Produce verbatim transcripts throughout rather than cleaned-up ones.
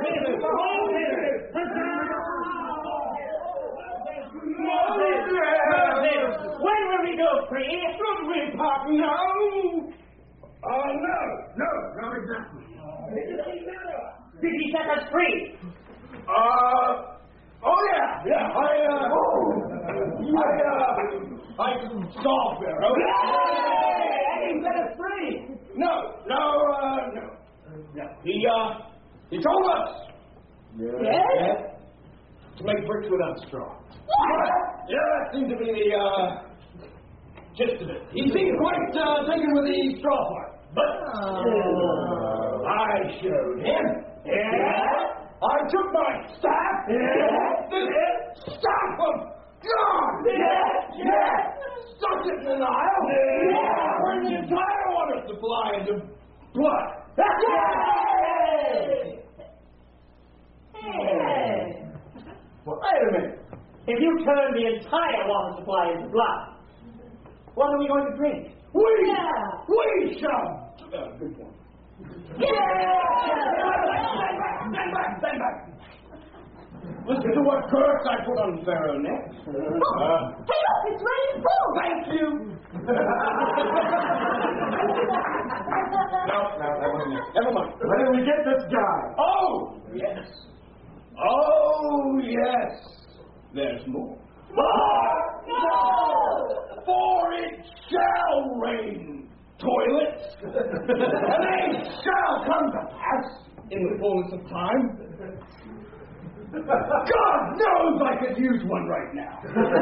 When will we go free? Should we part now? Oh, no, no, not exactly. Did he set us free? Uh, oh, yeah, yeah, I, uh, oh, I, uh, I saw Pharaoh. Yay! And he set us free. No, no, uh, no, no. He, uh, he told us. Yes? Yeah. To make bricks without straw. What? Yeah, that seemed to be the, uh, gist of it. He seemed quite, uh, taken with the straw part. But Oh. I showed him. Yeah? I took my staff. Yeah? The staff of God. Yeah? Yeah? Stuck it in the Nile. Yeah. Turned the entire water supply into blood. Yay! Hey! Well, wait a minute. If you turn the entire water supply into blood, what are we going to drink? We, Yeah. we shall. Uh, good one. Yeah! Stand back, stand back. Listen to what curse I put on Pharaoh next. Uh, Hey, look, it's raining food! thank you. no, no, that wasn't it. Never mind. Where do we get this guy? Oh, yes. Oh, yes. There's more. More! No! For it shall rain toilets, and they shall come to pass in the fullness of time. God knows I could use one right now.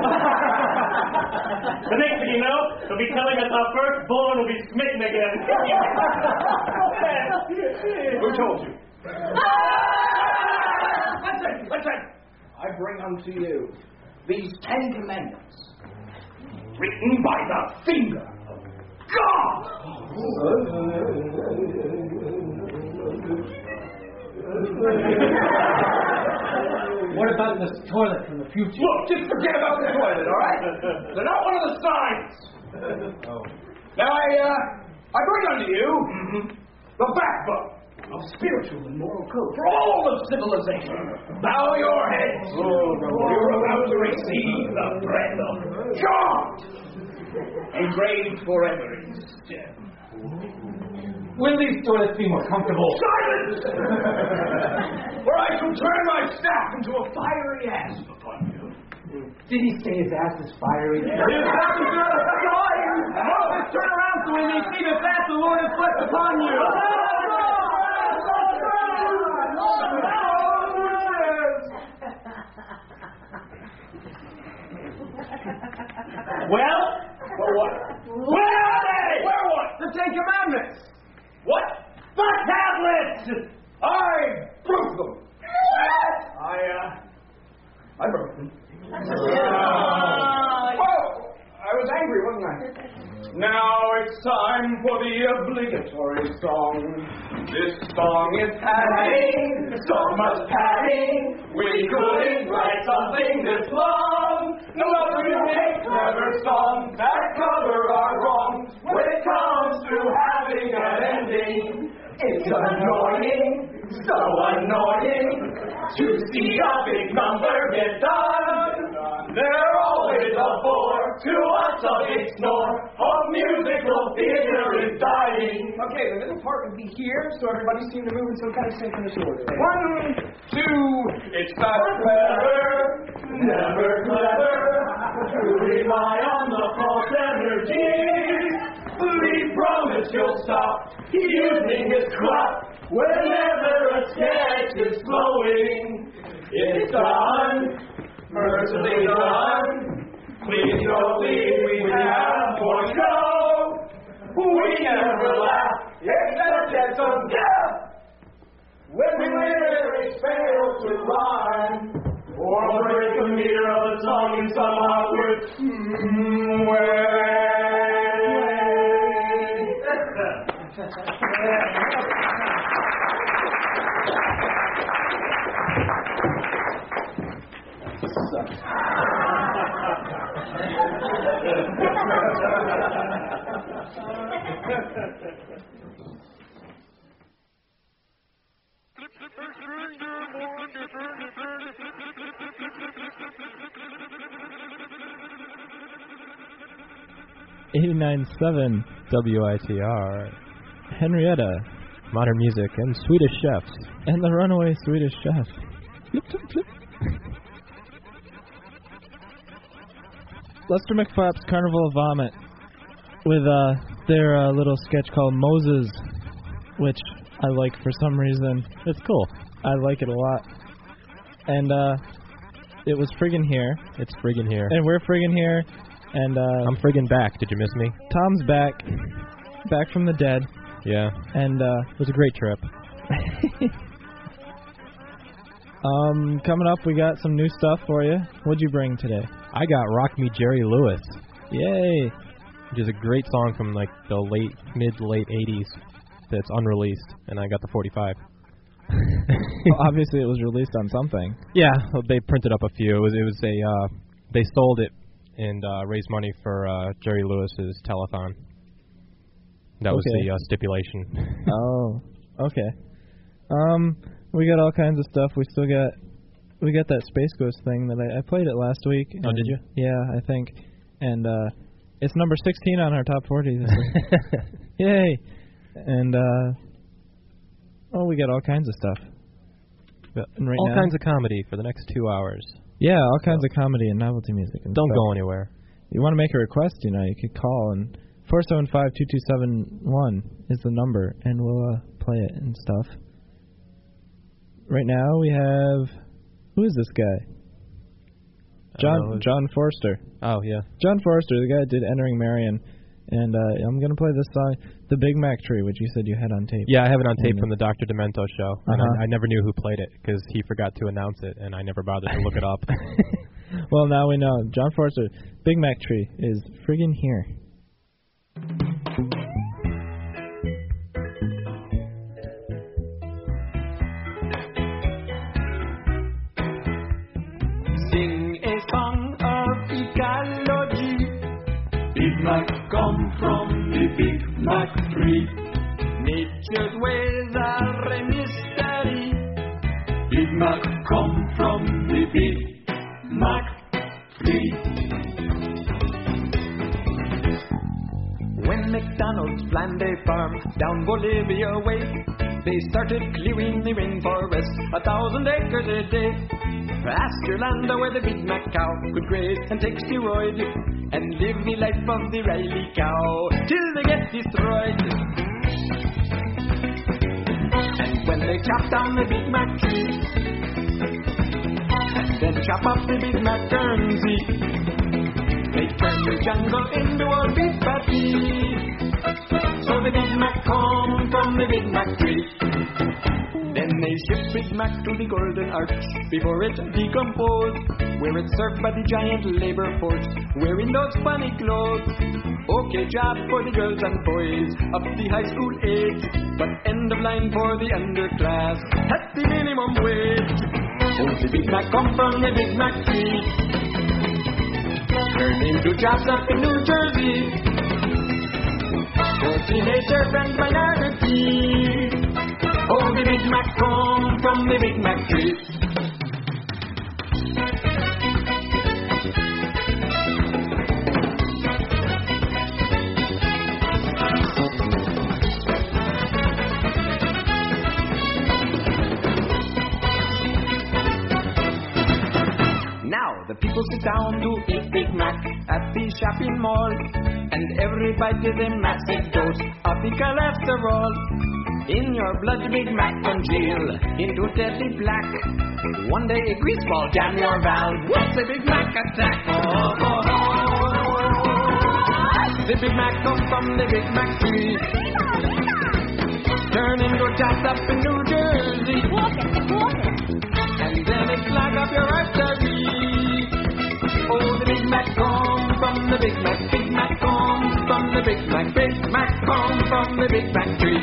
The next thing you know, they'll be telling us our firstborn will be smitten again. Who told you? That's it, that's it. I bring unto you these Ten Commandments, written by the finger of God. What about this toilet from the future? Look, just forget about the toilet, all right? They're not one of the signs. Oh. Now I, uh, I bring unto you the backbone of spiritual and moral code for all of civilization. Bow your heads. Oh, no. You're about to receive the breath of God, engraved forever in stone. Will these toilets be more comfortable? Silence! Or I shall turn my staff into a fiery asp upon you. Did he say his ass is fiery? His ass is fiery! Moses, turn around so we may see that that's the Lord has blessed upon you. Well? For what? Where are they? Where what? The Ten Commandments. What? The tablets! I broke them. I, uh, I broke them. Oh, I was angry, wasn't I? Now it's time for the obligatory song. This song is padding, so much padding. We couldn't write something this long. No, but we make clever songs that cover our wrongs when it comes to having an ending. It's annoying, so annoying to see a big number get done. They're always a bore, to us a big snore of musical theater is dying. Okay, the middle part would be here, so everybody seem to move in some kind of synchronous order. One, two, it's not clever, never clever, to rely on the false energy. Please promise you'll stop using his crop whenever a sketch is flowing. It's done, mercifully done. Please don't leave, we have more show. We never laugh, except at some death. When the lyrics fail to rhyme, or break the meter of the song in some awkward mm, way. eighty-nine point seven W I T R, Henrietta, Modern Music, and Swedish Chefs. And the runaway Swedish Chef. Flip, flip, flip. Lester McFarp's Carnival of Vomit with uh, their uh, little sketch called Moses, which I like for some reason. It's cool. I like it a lot. And uh, it was friggin' here. It's friggin' here. And we're friggin' here. And uh, I'm friggin' back. Did you miss me? Tom's back. Back from the dead. Yeah. And uh, it was a great trip. um, coming up, we got some new stuff for you. What'd you bring today? I got Rock Me Jerry Lewis. Yay. Which is a great song from like the late, mid, late eighties that's unreleased. And I got the forty-five. Well, obviously, it was released on something. Yeah, well, they printed up a few. It was, it was a, uh, they sold it and uh, raised money for uh, Jerry Lewis's telethon. That was okay. the uh, stipulation. Oh, okay. Um, we got all kinds of stuff. We still got, we got that Space Ghost thing that I, I played it last week. Oh, did you? Yeah, I think. And uh, it's number sixteen on our top forty this week. Yay! And uh, oh, we got all kinds of stuff. And right all now, kinds of comedy for the next two hours. Yeah, all kinds of comedy and novelty music. And Don't stuff. go anywhere. You want to make a request, you know, you could call, and four seven five, two two seven one is the number, and we'll uh, play it and stuff. Right now we have, who is this guy? John John Forster. Oh, yeah. John Forster, the guy that did Entering Marion. And uh, I'm going to play this song, The Big Mac Tree, which you said you had on tape. Yeah, I have it on tape and from the Doctor Demento show. And uh-huh. I, I never knew who played it because he forgot to announce it, and I never bothered to look it up. Well, now we know. John Forster, Big Mac Tree is friggin' here. Sing a song of ecology. Big Mac come from the Big Mac tree. Nature's ways are a mystery. Big Mac come from the Big Mac tree. When McDonald's planned a farm down Bolivia way, they started clearing the rainforest, a thousand acres a day. Pasture land where the Big Mac cow could graze and take steroids and live the life of the Riley cow till they get destroyed. And when they chop down the Big Mac tree and then chop up the Big Mac Guernsey, they turn the jungle into a beef patty. So the Big Mac come from the Big Mac tree. Then they ship Big Mac to the Golden Arch before it decomposed, where it's served by the giant labor force wearing those funny clothes. Okay job for the girls and boys up the high school age, but end of line for the underclass at the minimum wage. Oh, the Big Mac come from the Big Mac tree, turned into jobs up in New Jersey for teenager and minority. Oh, the Big Mac come from the Big Mac tree. Now the people sit down to eat Big Mac at the shopping mall, and every bite is a massive dose of the cholesterol. In your blood, Big Mac congeal into deadly black. One day a grease ball jam your valve. What's a Big Mac attack? Oh, oh, oh. The Big Mac comes from the Big Mac tree, turn into chopped up in New Jersey, and then it clog up your artery. Oh, the Big Mac come from the Big Mac. Big Mac come from the Big Mac. Big Mac come from the Big Mac tree.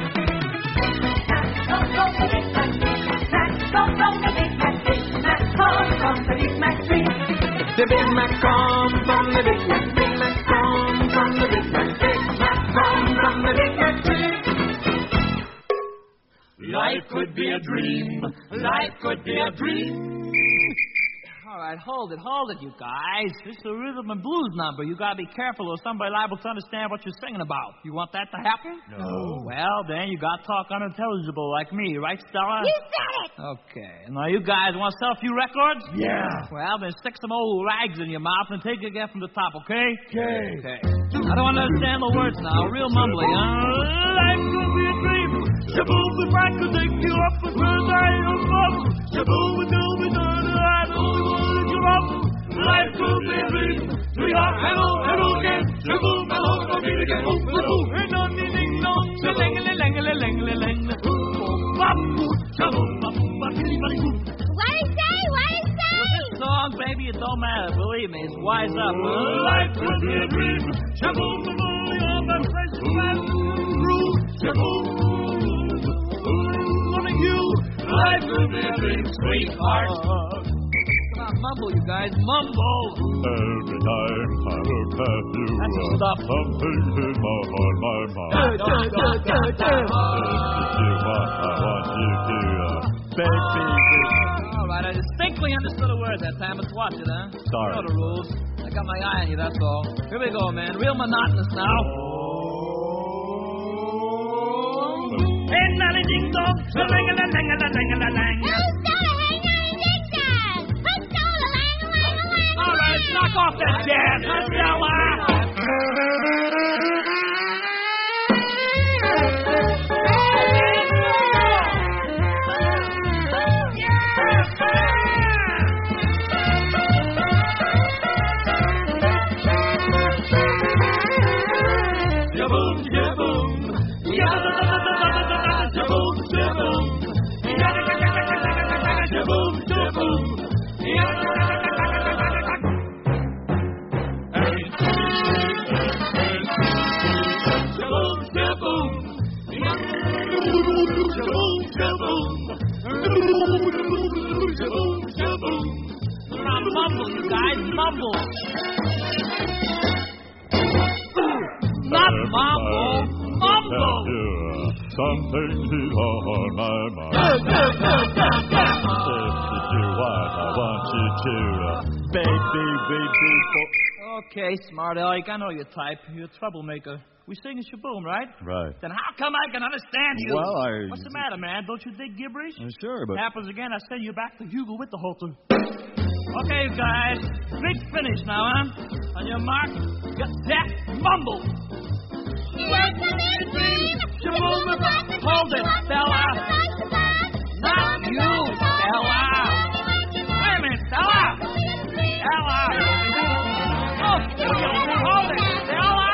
The Big Mac come from the Big Mac. Big Mac come from the Big Mac. Big Mac come from the Big Mac tree. Life could be a dream. Life could be a dream. All right, hold it, hold it, you guys. This is a rhythm and blues number. You gotta be careful or somebody liable to understand what you're singing about. You want that to happen? No. Well, then you gotta talk unintelligible like me, right, Stella? You said it! Okay. Now, you guys want to sell a few records? Yeah. Well, then stick some old rags in your mouth and take it again from the top, okay? Okay. Okay. I don't understand the words now. Real mumbling, huh? Life could be a dream. Shaboom, if I could take you up with words I don't know. Shaboom, it will be done. I don't want you up. Life could be a dream. Sweetheart, hello, hello again. Shaboom, hello, I'll meet again. Oh, hello. Hey, no, ding, ding, dong. Ling-a-ling-a-ling-a-ling-a-ling. Bop, shaboom, bop, bop, biddy-buddy, boop. What did he say? What did he say? This song, baby, it don't matter. Believe me, it's wise up. Life could be a dream. Shaboom, shaboom, you're my fresh man. Through shaboom, loving you. Life could be a dream, sweetheart. Come on, mumble, you guys, mumble. Every time I look at you, That's the uh, stuff. something in my heart, my mind. Da, da, da, da, da. If you want, I want you to, uh, baby. All right, I distinctly understood a word that time. Let's watch it, huh? Sorry. You know the rules. I got my eye on you, that's all. Here we go, man. Real monotonous now. Hey, nally ding dong, a ling a ling a ling a ling a ling. Who stole a hang nine ding dong? Who stole a lang a lang a lang? All right, knock off that jazz, huh, Stella? Shaboom, shaboom. Shaboom, shaboom. Shaboom, shaboom. Shaboom, shaboom. Shaboom, shaboom. Shaboom, shaboom. Now mumble, you guys, mumble. Not mumble, mumble. You, uh, something is on my mind. Da, da, da, da, da. If you want, I want you to, uh, baby, baby. Okay, smart Alec, I know your type. You're a troublemaker. We sing shaboom, right? Right. Then how come I can understand you? Well, I- What's the matter, man? Don't you dig gibberish? Uh, sure, but Happens again, I send you back to Hugel with the halter. Okay, you guys. Big finish now, huh? On your mark, get that, mumble. Life could be a dream. Shaboom, hold it, Stella. Not you, Stella. Wait a minute, Stella. Stella. Oh, hold it, Stella.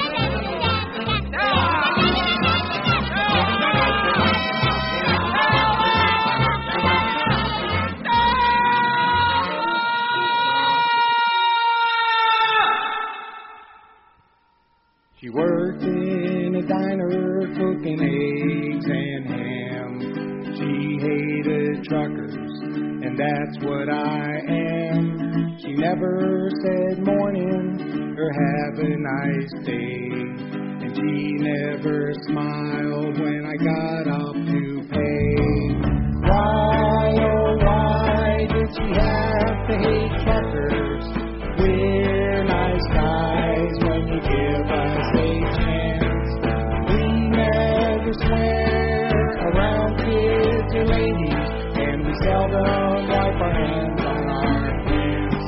She worked in a diner cooking eggs and ham. She hated truckers, and that's what I am. She never said morning or have a nice day. And she never smiled when I got up to pay. Why, oh why did she have to hate truckers? We're nice guys when you give us a chance. We never swear around kids or ladies, and we seldom wipe our hands on our pants.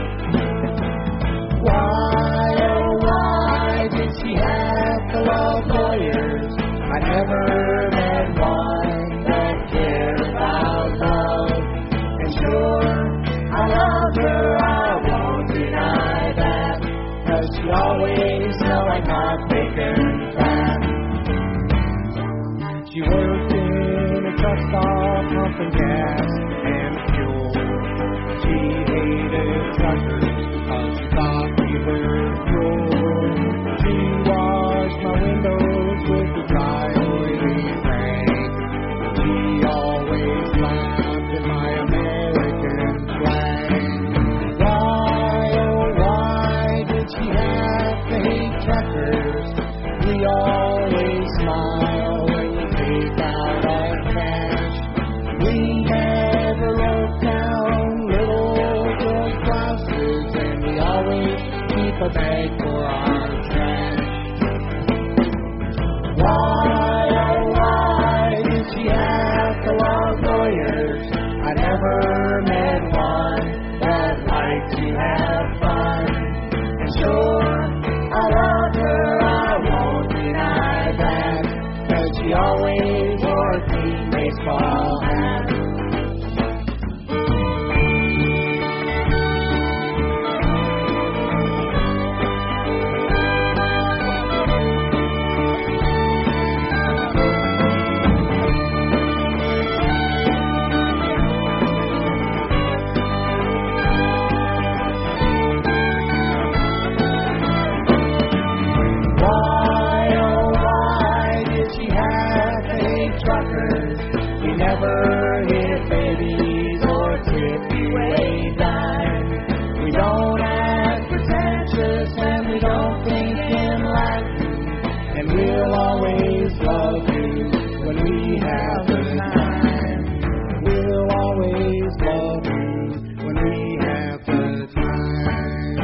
Why, oh why did she have to love lawyers? I never met one that cared about love. And sure, I love her, I won't deny that, 'cause she always smelled like hot bacon fat. She worked in a truck stop pumping gas and fuel. She hated truckers because she thought we were cruel. She washed my windows with the dry oily rag. She always laughed at my American flag. Why, oh why did she have to hate truckers? We always smile when we take out our cash. to beg for our trash. Why, oh why did she have to love lawyers? I never met one that liked to have fun. And sure, I love her, I won't deny that, 'cause she always wore a clean baseball hat. Never hit babies or trippy dime. We don't act pretentious and we don't think in Latin. And we'll always love you when we have the time. We'll always love you when we have the time.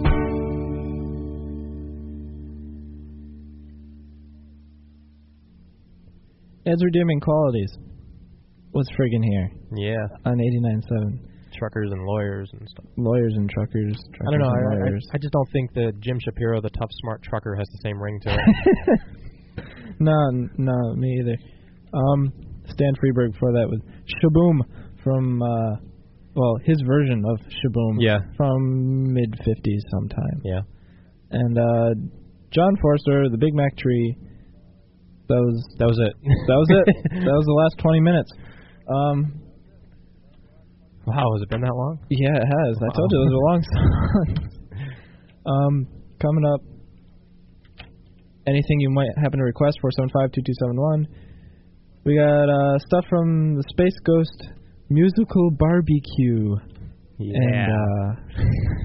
Ed's Redeeming Qualities was friggin' here. Yeah. On eighty-nine point seven. Truckers and lawyers and stuff. Lawyers and truckers. truckers I don't know. and I, lawyers. I, I just don't think that Jim Shapiro, the tough, smart trucker, has the same ring to it. no, no, me either. Um, Stan Freberg before that was Shaboom from, uh, well, his version of Shaboom. Yeah. From mid fifties sometime. Yeah. And uh, John Forster, the Big Mac Tree. That was that was it. That was it. That was the last twenty minutes. Um, wow, has it been that long? Yeah, it has. Wow. I told you it was a long song. um, coming up, anything you might happen to request, four seven five, two two seven one. We got uh, stuff from the Space Ghost Musical Barbecue. Yeah. And, uh,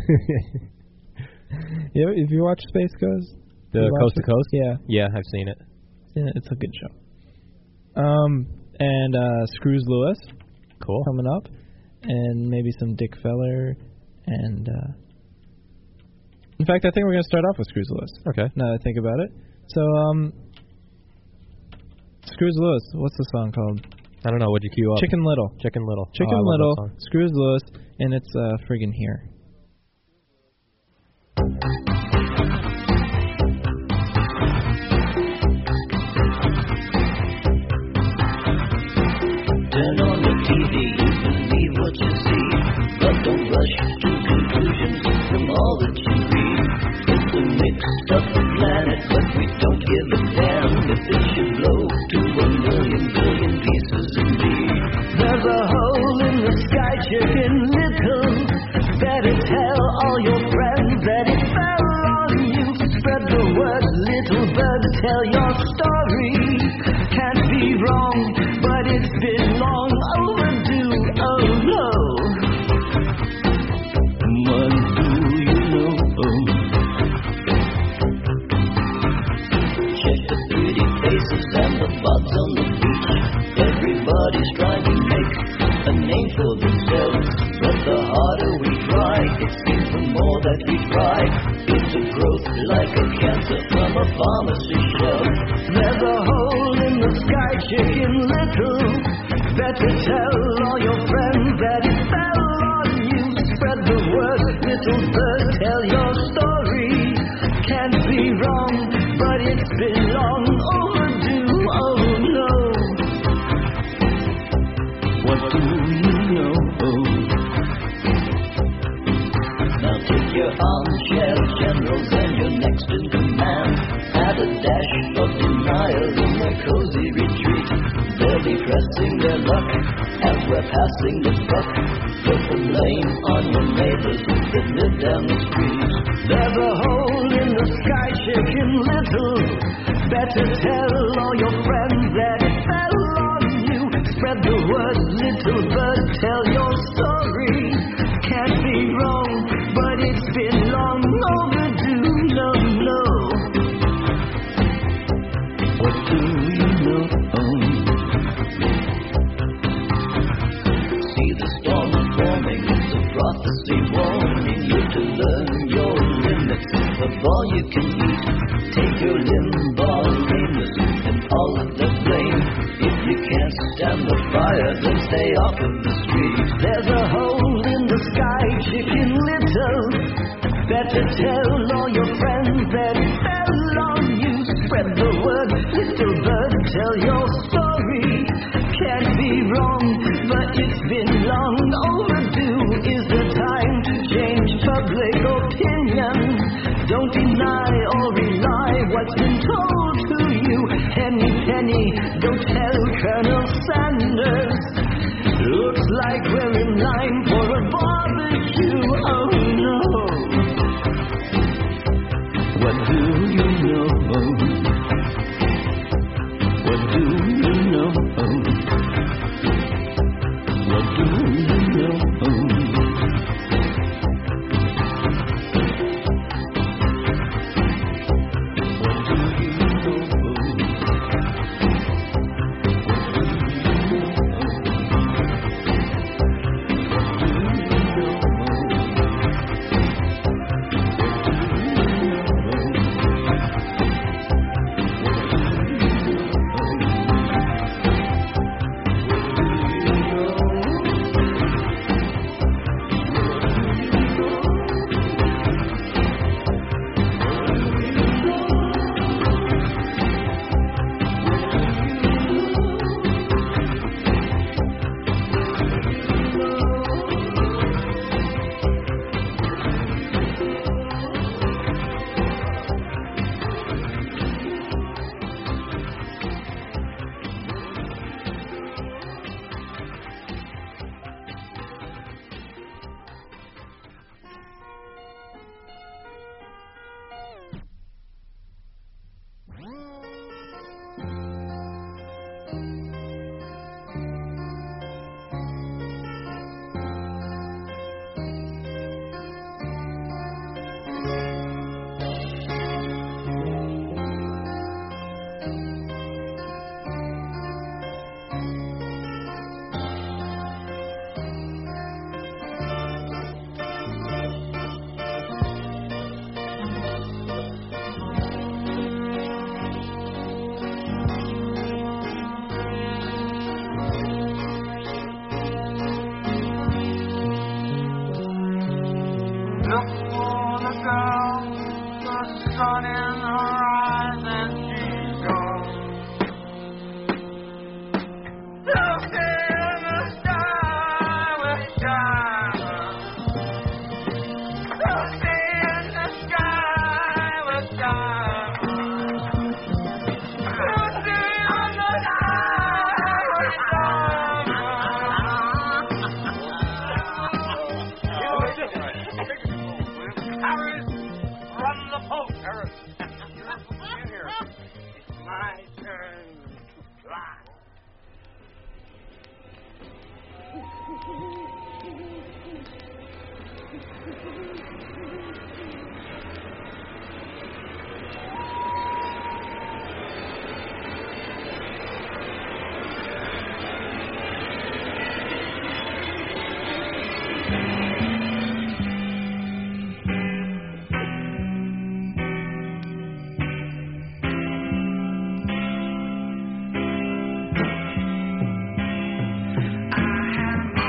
yeah, if you watch Space Ghost? The Coast to Coast? Yeah. Yeah, I've seen it. Yeah, it's a good show. Um, and uh, Screws Lewis. Cool. Coming up. And maybe some Dick Feller. And, uh, in fact, I think we're going to start off with Screws Lewis. Okay. Now that I think about it. So, um, Screws Lewis, what's the song called? I don't know. What'd you cue up? Chicken Little. Chicken Little. Chicken oh, Little, Screws Lewis, and it's uh, friggin' here. Turn on the T V, believe what you see, but don't rush to conclusions from all that you read. It's a mixed up planet, but we don't give a damn if it should blow to a million billion pieces indeed. There's a hole in the sky, chicken little. Better tell all your friends that it fell on you. Spread the word, little bird, tell your story. Can't be wrong, but it's been long overdue. Oh no. What do you know? Check the pretty faces and the butts on the beach. Everybody's trying to make a name for themselves, but the harder we try, it seems the more that we try. It's a growth like a cancer from a pharmacy shelf. There's a hole in the sky, chicken little. Better tell all your friends that it fell on you. Spread the word, little bird, tell your story. Can't be wrong, but it's been long overdue. Oh no. What do you know? Now take your armchair generals and your next in command. Add a dash of denial in their cozy retreat. They'll be pressing their luck as we're passing the buck. Put the blame on your neighbors that live down the street. There's a hole in the sky, chicken little. Better tell all your friends that it fell on you. Spread the word, little bird, tell your story. Can't be wrong, but it's been long overdue. No, no. What do you know? See the storm forming, it's a prophecy warning you to learn your limits. you can eat. Take your limbo Remus and all of the blame. If you can't stand the fire, then stay off of the street. There's a hole in the sky, Chicken Little. Better tell all your friends that it fell on you. Spread the word, little bird, tell your story. Can't be wrong, but it's been long overdue. Is the time to change public opinion? Don't deny or rely what's been told to you. Henny Penny, don't tell Colonel Sanders. Looks like we're in line for a barbecue. Oh no. What do you know? What do you know? What do you know?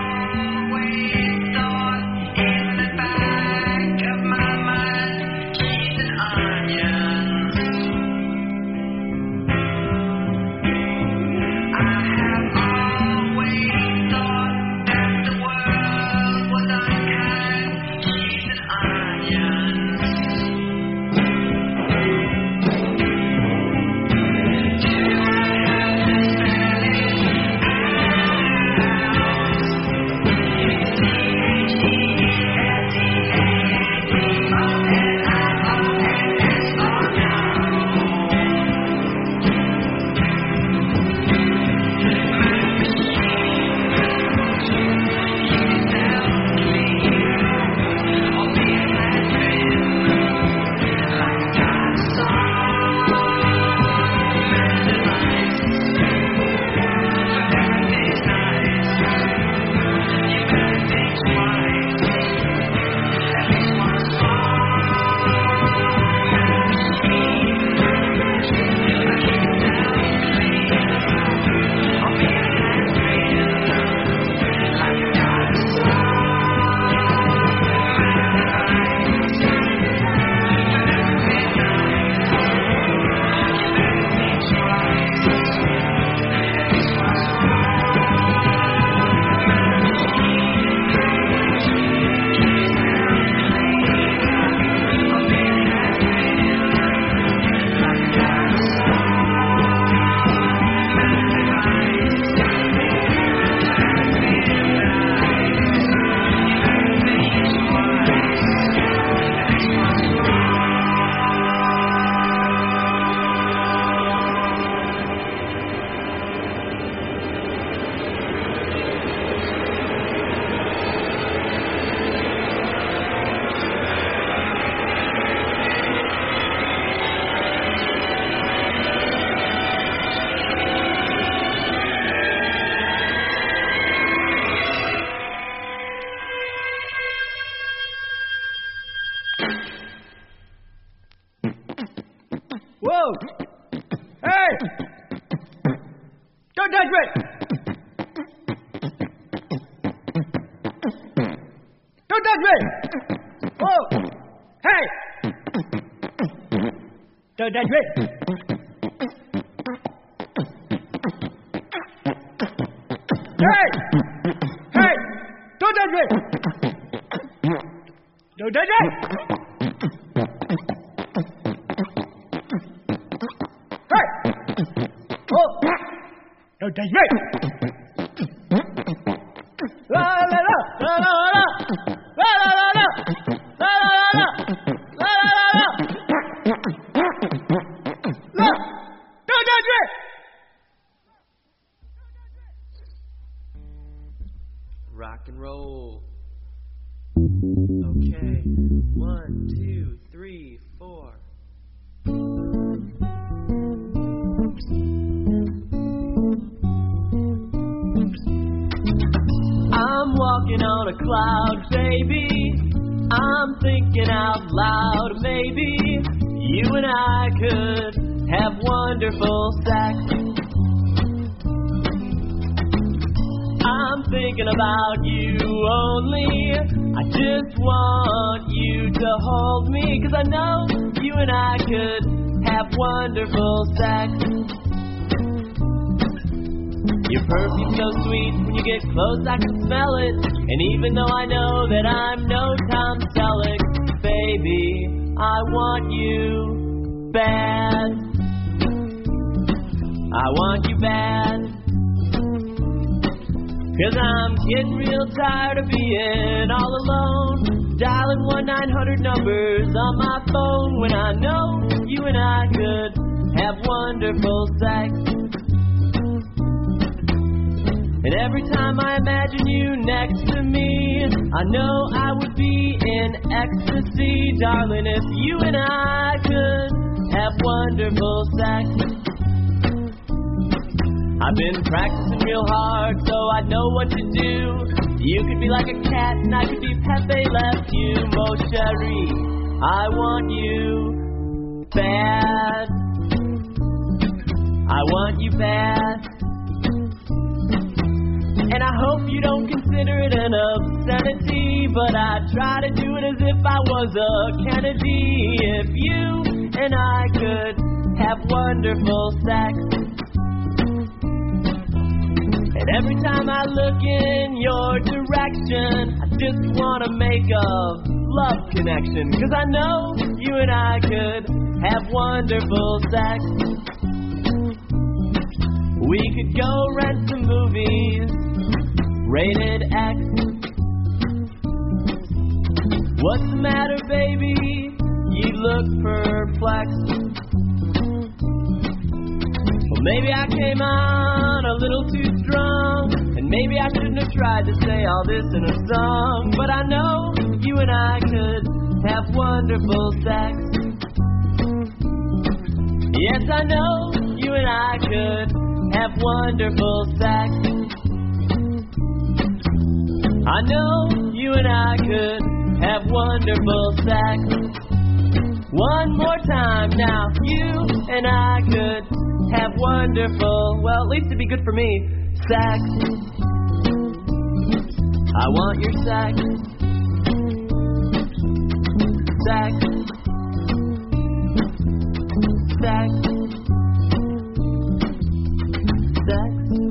Always thought in the back of my mind Whoa! Hey! Don't touch me! Don't touch me! Whoa! Hey! Don't touch me! Hey! Hey! Don't touch me! Don't touch me! Hey! Oh! Don't touch me! La la la la la la la la la la la la la la la. Don't touch me! Rock and roll. Okay. One, two, three, four. I'm walking on a cloud, baby. I'm thinking out loud, maybe you and I could have wonderful sex. I'm thinking about you only. I just want you to hold me, 'cause I know you and I could have wonderful sex. Your perfume's so sweet, when you get close I can smell it. And even though I know that I'm no Tom Selleck, baby, I want you bad. I want you bad. 'Cause I'm getting real tired of being all alone, dialing one nine hundred numbers on my phone, when I know you and I could have wonderful sex. And every time I imagine you next to me, I know I would be in ecstasy, darling, if you and I could have wonderful sex. I've been practicing real hard, so I know what to do. You could be like a cat, and I could be Pepe Le Pew. Mon chéri, I want you bad. I want you bad. And I hope you don't consider it an obscenity, but I try to do it as if I was a Kennedy. If you and I could have wonderful sex. And every time I look in your direction, I just want to make a love connection, 'cause I know you and I could have wonderful sex. We could go rent some movies, rated X. What's the matter, baby? You look perplexed. Well, maybe I came on a little too strong, and maybe I shouldn't have tried to say all this in a song, but I know you and I could have wonderful sex. Yes, I know you and I could have wonderful sex. I know you and I could have wonderful sex. One more time now, you and I could have wonderful, well, at least it'd be good for me, sex. I want your sex. Sex. Sex. Sex.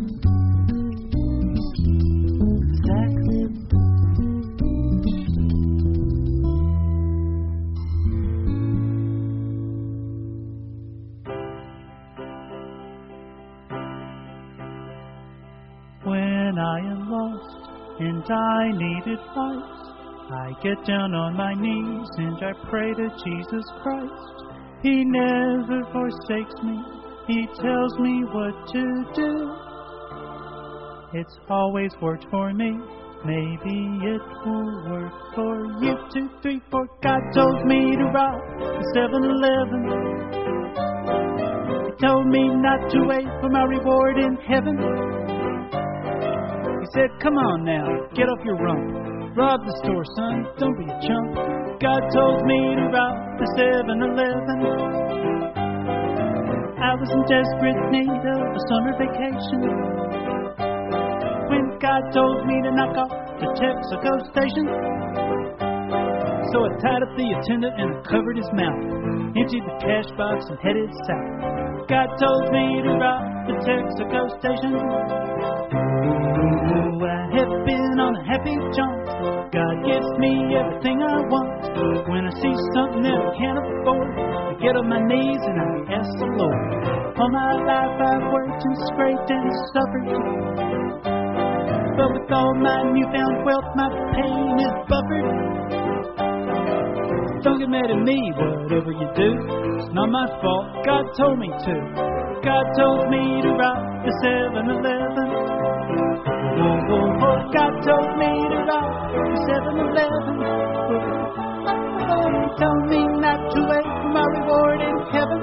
Sex. When I am lost and I need advice, I get down on my knees and I pray to Jesus Christ. He never forsakes me, He tells me what to do. It's always worked for me, maybe it will work for you. Two, three, four, God told me to rob the seven eleven. He told me not to wait for my reward in heaven. He said, come on now, get off your rump. Rob the store, son, don't be a chump. God told me to rob the seven eleven. I was in desperate need of a summer vacation when God told me to knock off the Texaco station. So I tied up the attendant and I covered his mouth, emptied the cash box and headed south. God told me to rob the Texaco station. Oh, I have been on a happy jaunt. God gives me everything I want. When I see something that I can't afford, I get on my knees and I ask the Lord. All my life I've worked and scraped and suffered, but with all my newfound wealth, my pain is buffered. Don't get mad at me, whatever you do, it's not my fault, God told me to. God told me to rob the seven eleven. Oh, oh, oh, God told me to rob the seven eleven. Oh, He told me not to wait for my reward in heaven.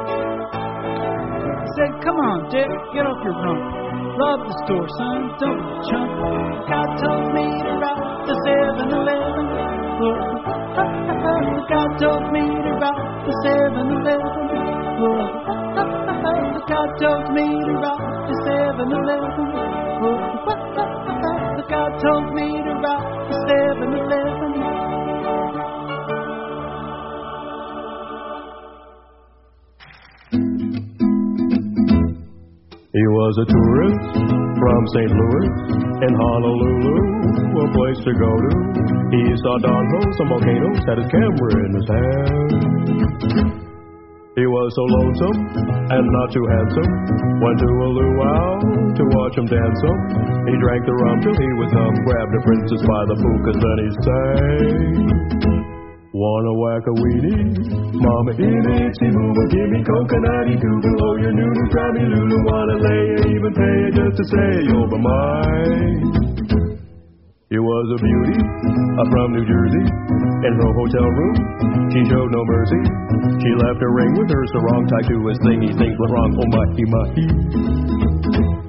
He said, come on, Dick, get off your rump. Rob the store, son, don't be a chump. God told me to rob the seven eleven. Oh, God told me to rob the seven eleven. Oh, God told me to rob the seven eleven. Oh, God told me to rob the seven eleven. He was a tourist from Saint Louis in Honolulu, a place to go to. He saw Don Ho, some volcanoes, had his camera in his hand. He was so lonesome and not too handsome, went to a luau to watch him dance some. He drank the rum till he was numb, grabbed a princess by the pukas, then he sang. Wanna whack a weenie? Mama, itsy booba, give me coconutty doodle. Oh, your noodle, try me lulu. Wanna lay you, even pay you just to say you'll be mine. He was a beauty uh, from New Jersey. In her hotel room, she showed no mercy. She left her ring with her sarong tied to his thing. He things went wrong, oh my, my.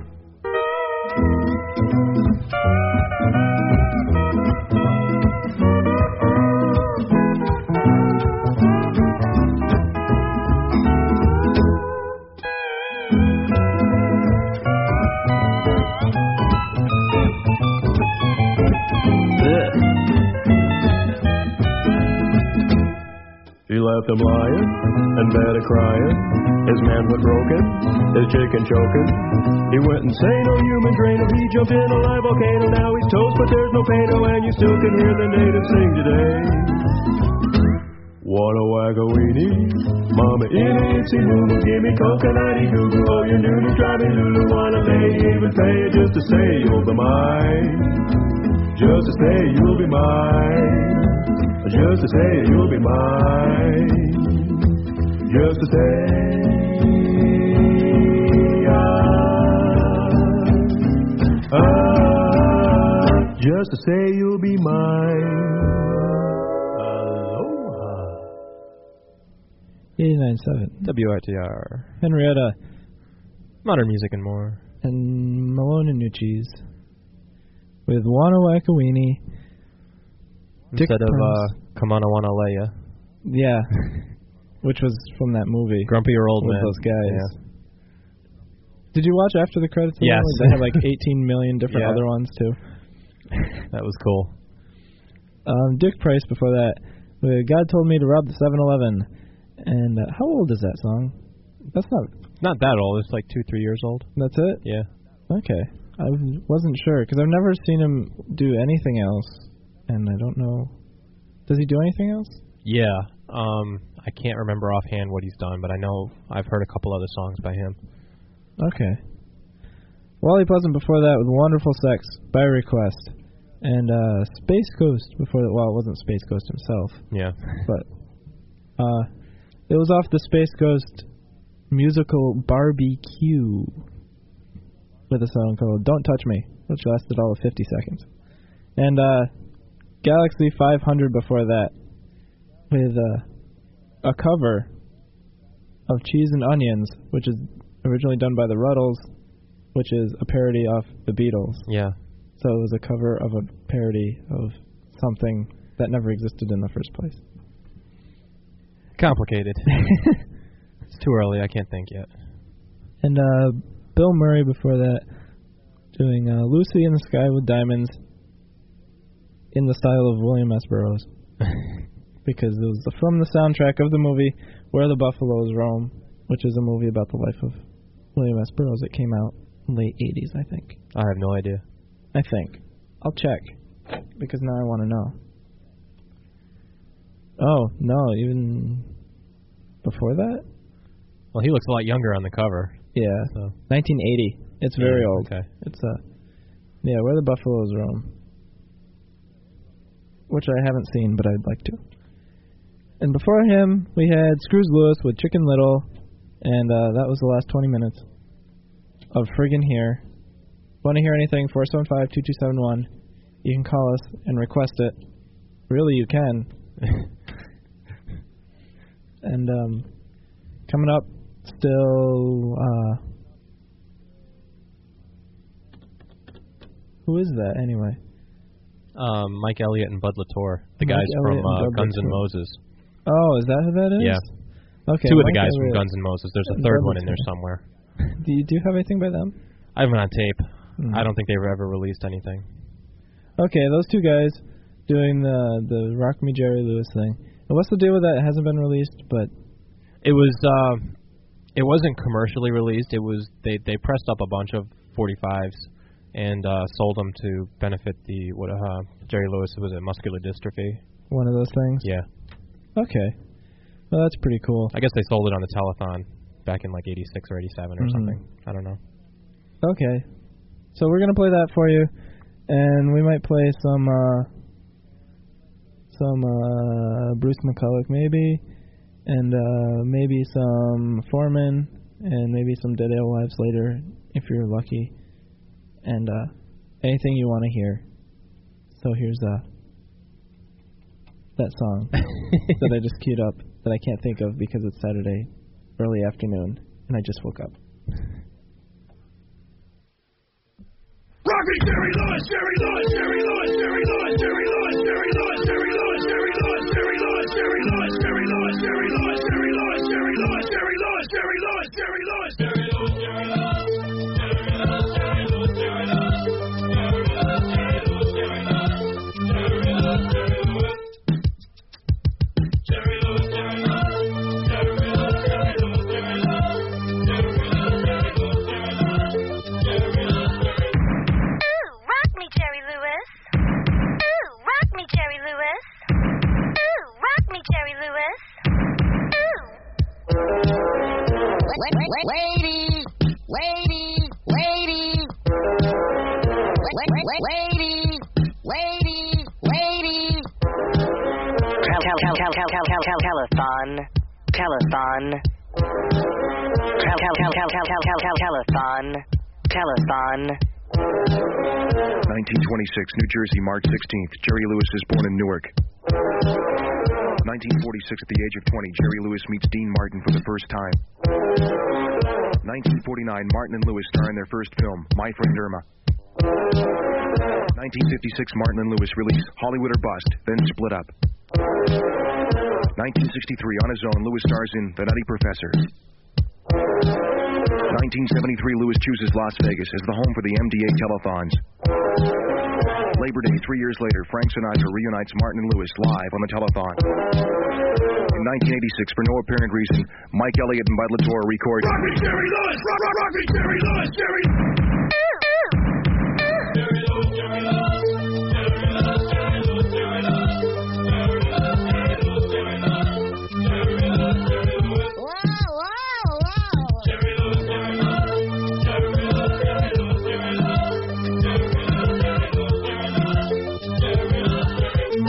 Left him lying and bed a crying. His manhood broken, his chicken choking. He went insane, oh human drain. He jumped in a live volcano. Now he's toast, but there's no pain. Oh, and you still can hear the natives sing today. Wanna whack a weenie? Mama, itsy boo, give me coconutty goo goo. Oh, your noodle, try me lulu. Wanna lady even pay you just to say you'll be mine. Just to say you'll be mine. Just to say you'll be mine. Just to say ah, ah, just to say you'll be mine. Aloha. eighty-nine point seven W I T R. Henrietta. Modern music and more. And Malone and Nucci's with Wanna Whack a Weenie. Instead of uh, Come On, I Wanna Lay Ya. Yeah. Which was from that movie. Grumpy or Old with Man. those guys. Yeah. Did you watch after the credits? Yes. They had like eighteen million different Yeah. other ones too. That was cool. Um, Dick Price before that. With God Told Me to Rob the seven eleven. And uh, how old is that song? That's not... Not that old. It's like two, three years old. That's it? Yeah. Okay. I wasn't sure, because I've never seen him do anything else. And I don't know. Does he do anything else? Yeah. Um, I can't remember offhand what he's done, but I know I've heard a couple other songs by him. Okay. Wally Pleasant before that with Wonderful Sex by request. And uh, Space Ghost before that. Well, it wasn't Space Ghost himself. Yeah. But uh, it was off the Space Ghost musical Barbecue with a song called Don't Touch Me, which lasted all of fifty seconds. And uh, Galaxy five hundred before that with uh, a cover of Cheese and Onions, which is originally done by the Ruddles, which is a parody of the Beatles. Yeah. So it was a cover of a parody of something that never existed in the first place. Complicated. It's too early. I can't think yet. And uh, Bill Murray before that, doing uh, Lucy in the Sky with Diamonds in the style of William S. Burroughs. Because it was from the soundtrack of the movie Where the Buffaloes Roam, which is a movie about the life of William S. Burroughs that came out in the late eighties, I think. I have no idea. I think. I'll check, because now I want to know. Oh, no, even before that? Well, he looks a lot younger on the cover. Yeah, so. nineteen eighty. It's very yeah, old. Okay. It's uh, yeah, Where the Buffaloes Roam, which I haven't seen, but I'd like to. And before him, we had Screws Lewis with Chicken Little, and uh, that was the last twenty minutes of Friggin' Here. Want to hear anything? four seven five, two two seven one. You can call us and request it. Really, you can. And um, coming up, still, uh, who is that anyway? Um, Mike Elliott and Bud Latour, the Mike guys Elliott from uh, and Bud Guns N' Latour. Moses. Oh, is that who that is? Yeah. Okay. Two of the Mike guys Elliott. from Guns N' Moses. There's a And third Bud one in there Latour. somewhere. Do you do you have anything by them? I have it on tape. Mm. I don't think they've ever released anything. Okay, those two guys doing the the Rock Me Jerry Lewis thing. And what's the deal with that? It hasn't been released, but It was. Uh, it wasn't commercially released. It was. They they pressed up a bunch of forty-fives and uh, sold them to benefit the what uh, Jerry Lewis was it muscular dystrophy. one of those things. Yeah. Okay. Well, that's pretty cool. I guess they sold it on the telethon back in like eighty-six or eighty-seven or Mhm. something. I don't know. Okay. So we're gonna play that for you, and we might play some uh, some uh, Bruce McCulloch maybe, and uh, maybe some Foreman, and maybe some Dead Alewives later if you're lucky, and uh, anything you want to hear. So here's uh, that song that I just queued up that I can't think of because it's Saturday early afternoon and I just woke up. Rocky Jerry Lewis, Jerry Lewis, Jerry Lewis, Jerry Lewis, Jerry Lewis, Jerry Lewis, Jerry Lewis, Jerry Lewis, Jerry Lewis, Jerry Lewis, Jerry Lewis, Jerry Lewis, Jerry Lewis, Jerry Lewis, Jerry Lewis, Jerry Lewis, Jerry Lewis, Jerry Lewis, Jerry Lewis. Ladies, ladies, ladies, ladies, ladies, ladies. Cal cal cal cal cal cal cal cal calathon, calathon. Cal cal cal cal cal cal cal cal calathon, calathon. nineteen twenty-six, New Jersey, March sixteenth. Jerry Lewis is born in Newark. nineteen forty-six, at the age of twenty, Jerry Lewis meets Dean Martin for the first time. nineteen forty-nine, Martin and Lewis star in their first film, My Friend Irma. nineteen fifty-six, Martin and Lewis release Hollywood or Bust, then split up. nineteen sixty-three, on his own, Lewis stars in The Nutty Professor. nineteen seventy-three, Lewis chooses Las Vegas as the home for the M D A telethons. Labor Day, three years later, Frank Sinatra reunites Martin and Lewis live on the telethon. In nineteen eighty-six, for no apparent reason, Mike Elliott and Bud Latour record Rocky Jerry Lewis, Rock, rock, Rocky Jerry Lewis, Jerry. Jerry Lewis, Jerry Lewis, Jerry Lewis, Jerry Lewis, Jerry Lewis, Jerry Lewis, Jerry Lewis, Jerry Lewis, Jerry Lewis, Jerry Lewis. Wow, wow, wow. Jerry Lewis, Jerry Lewis, Jerry Lewis, Jerry Lewis, Jerry Lewis, Jerry Lewis, Jerry Lewis, Jerry Lewis, Jerry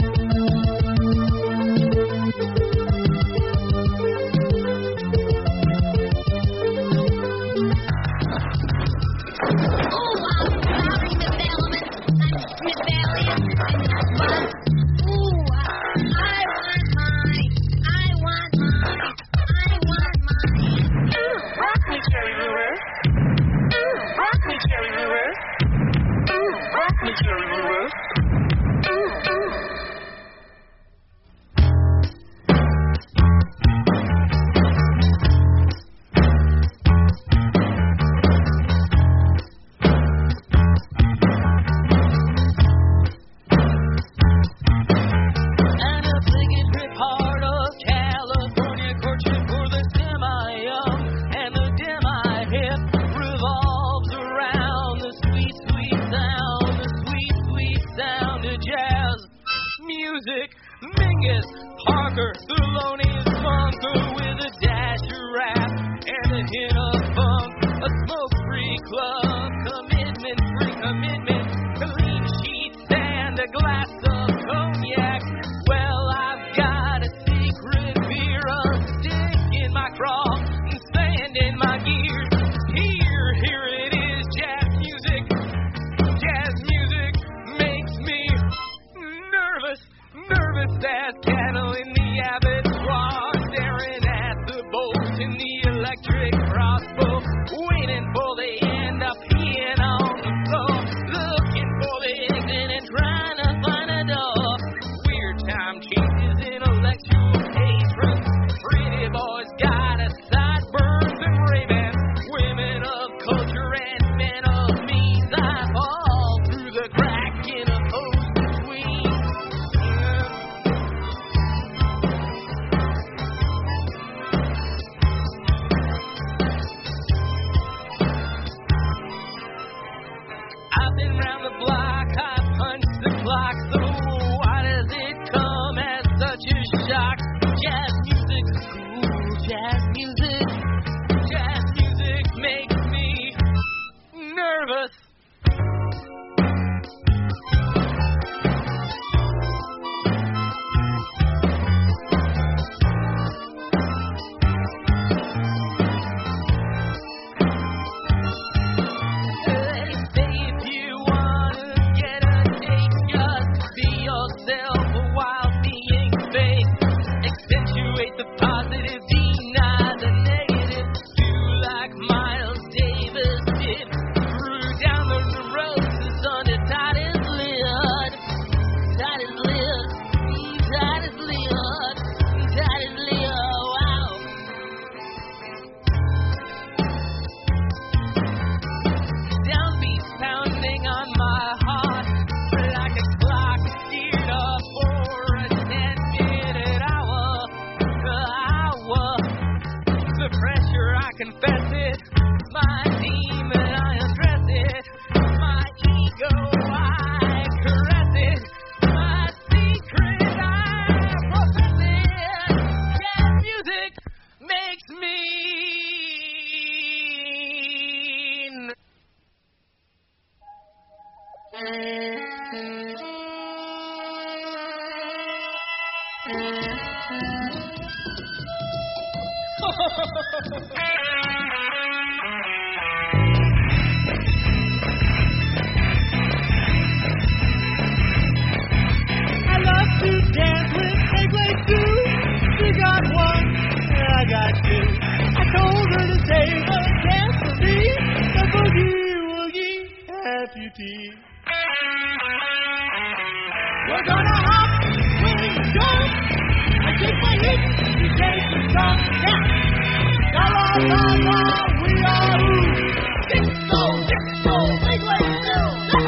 jazz music. Mingus, Parker, Thelonious Monk with a dash of rap and a hint of funk. A smoke-free club, commitment-free commitment, clean sheets and a glass of cognac. Well, I've got a secret beer, a stick in my craw, and sand in my gears. Here, here it is, jazz music. Jazz music makes me nervous, nervous as cattle in the abattoir, staring at the bolts in the electric crossbow, waiting for the end up peeing on the floor, looking for the exit and trying to find a door. Weird time changes, intellectual patrons, pretty boys got a sideburns and ravens, women of culture and men of means. I fall through the crack in a hose between. I've been round the block, I punched the clock, so why does it come as such a shock? Jazz music, cool jazz music, jazz music makes me nervous. They say if you wanna get a taste, just be yourself while being fake. Accentuate the positive, deny the negative. Do like Miles Davis did. Threw down the neurosis under Titus lid. Titus lid. Titus lid. Titus lid. Wow. Downbeats pounding on my heart like a clock geared up for a ten-minute hour. Hour. The pressure, I confess it. My demon, I undress it. My ego, I caress it. My secret, I profess it. Jazz music makes me I love to dance with Pegleg too. She got one, I got two. I told her to save a dance for me, the boogie woogie amputee. We're gonna hop, swing, jump. I take my hip, you take your stop. Yeah. La la la la, we are who? Disco, disco, Pegleg too.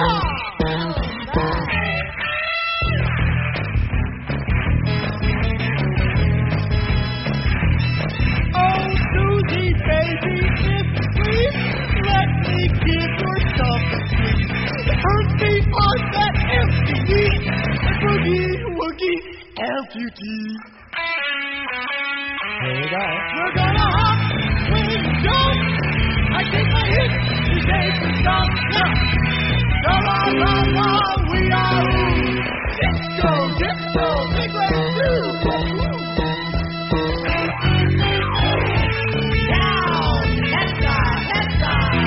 Oh, Susie, baby, if please, let me give your something sweet. Hurt me on that empty knee, a boogie woogie amputee. Here we go. We're gonna hop, swing, jump. I take my hit, you take your stop. Yeah. La la la la, we are who? Disco, disco, Pegleg too. Down, head side, head side.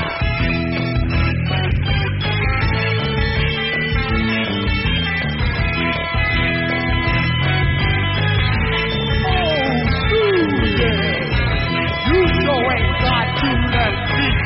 Oh, Susan, you sure ain't got too much deep,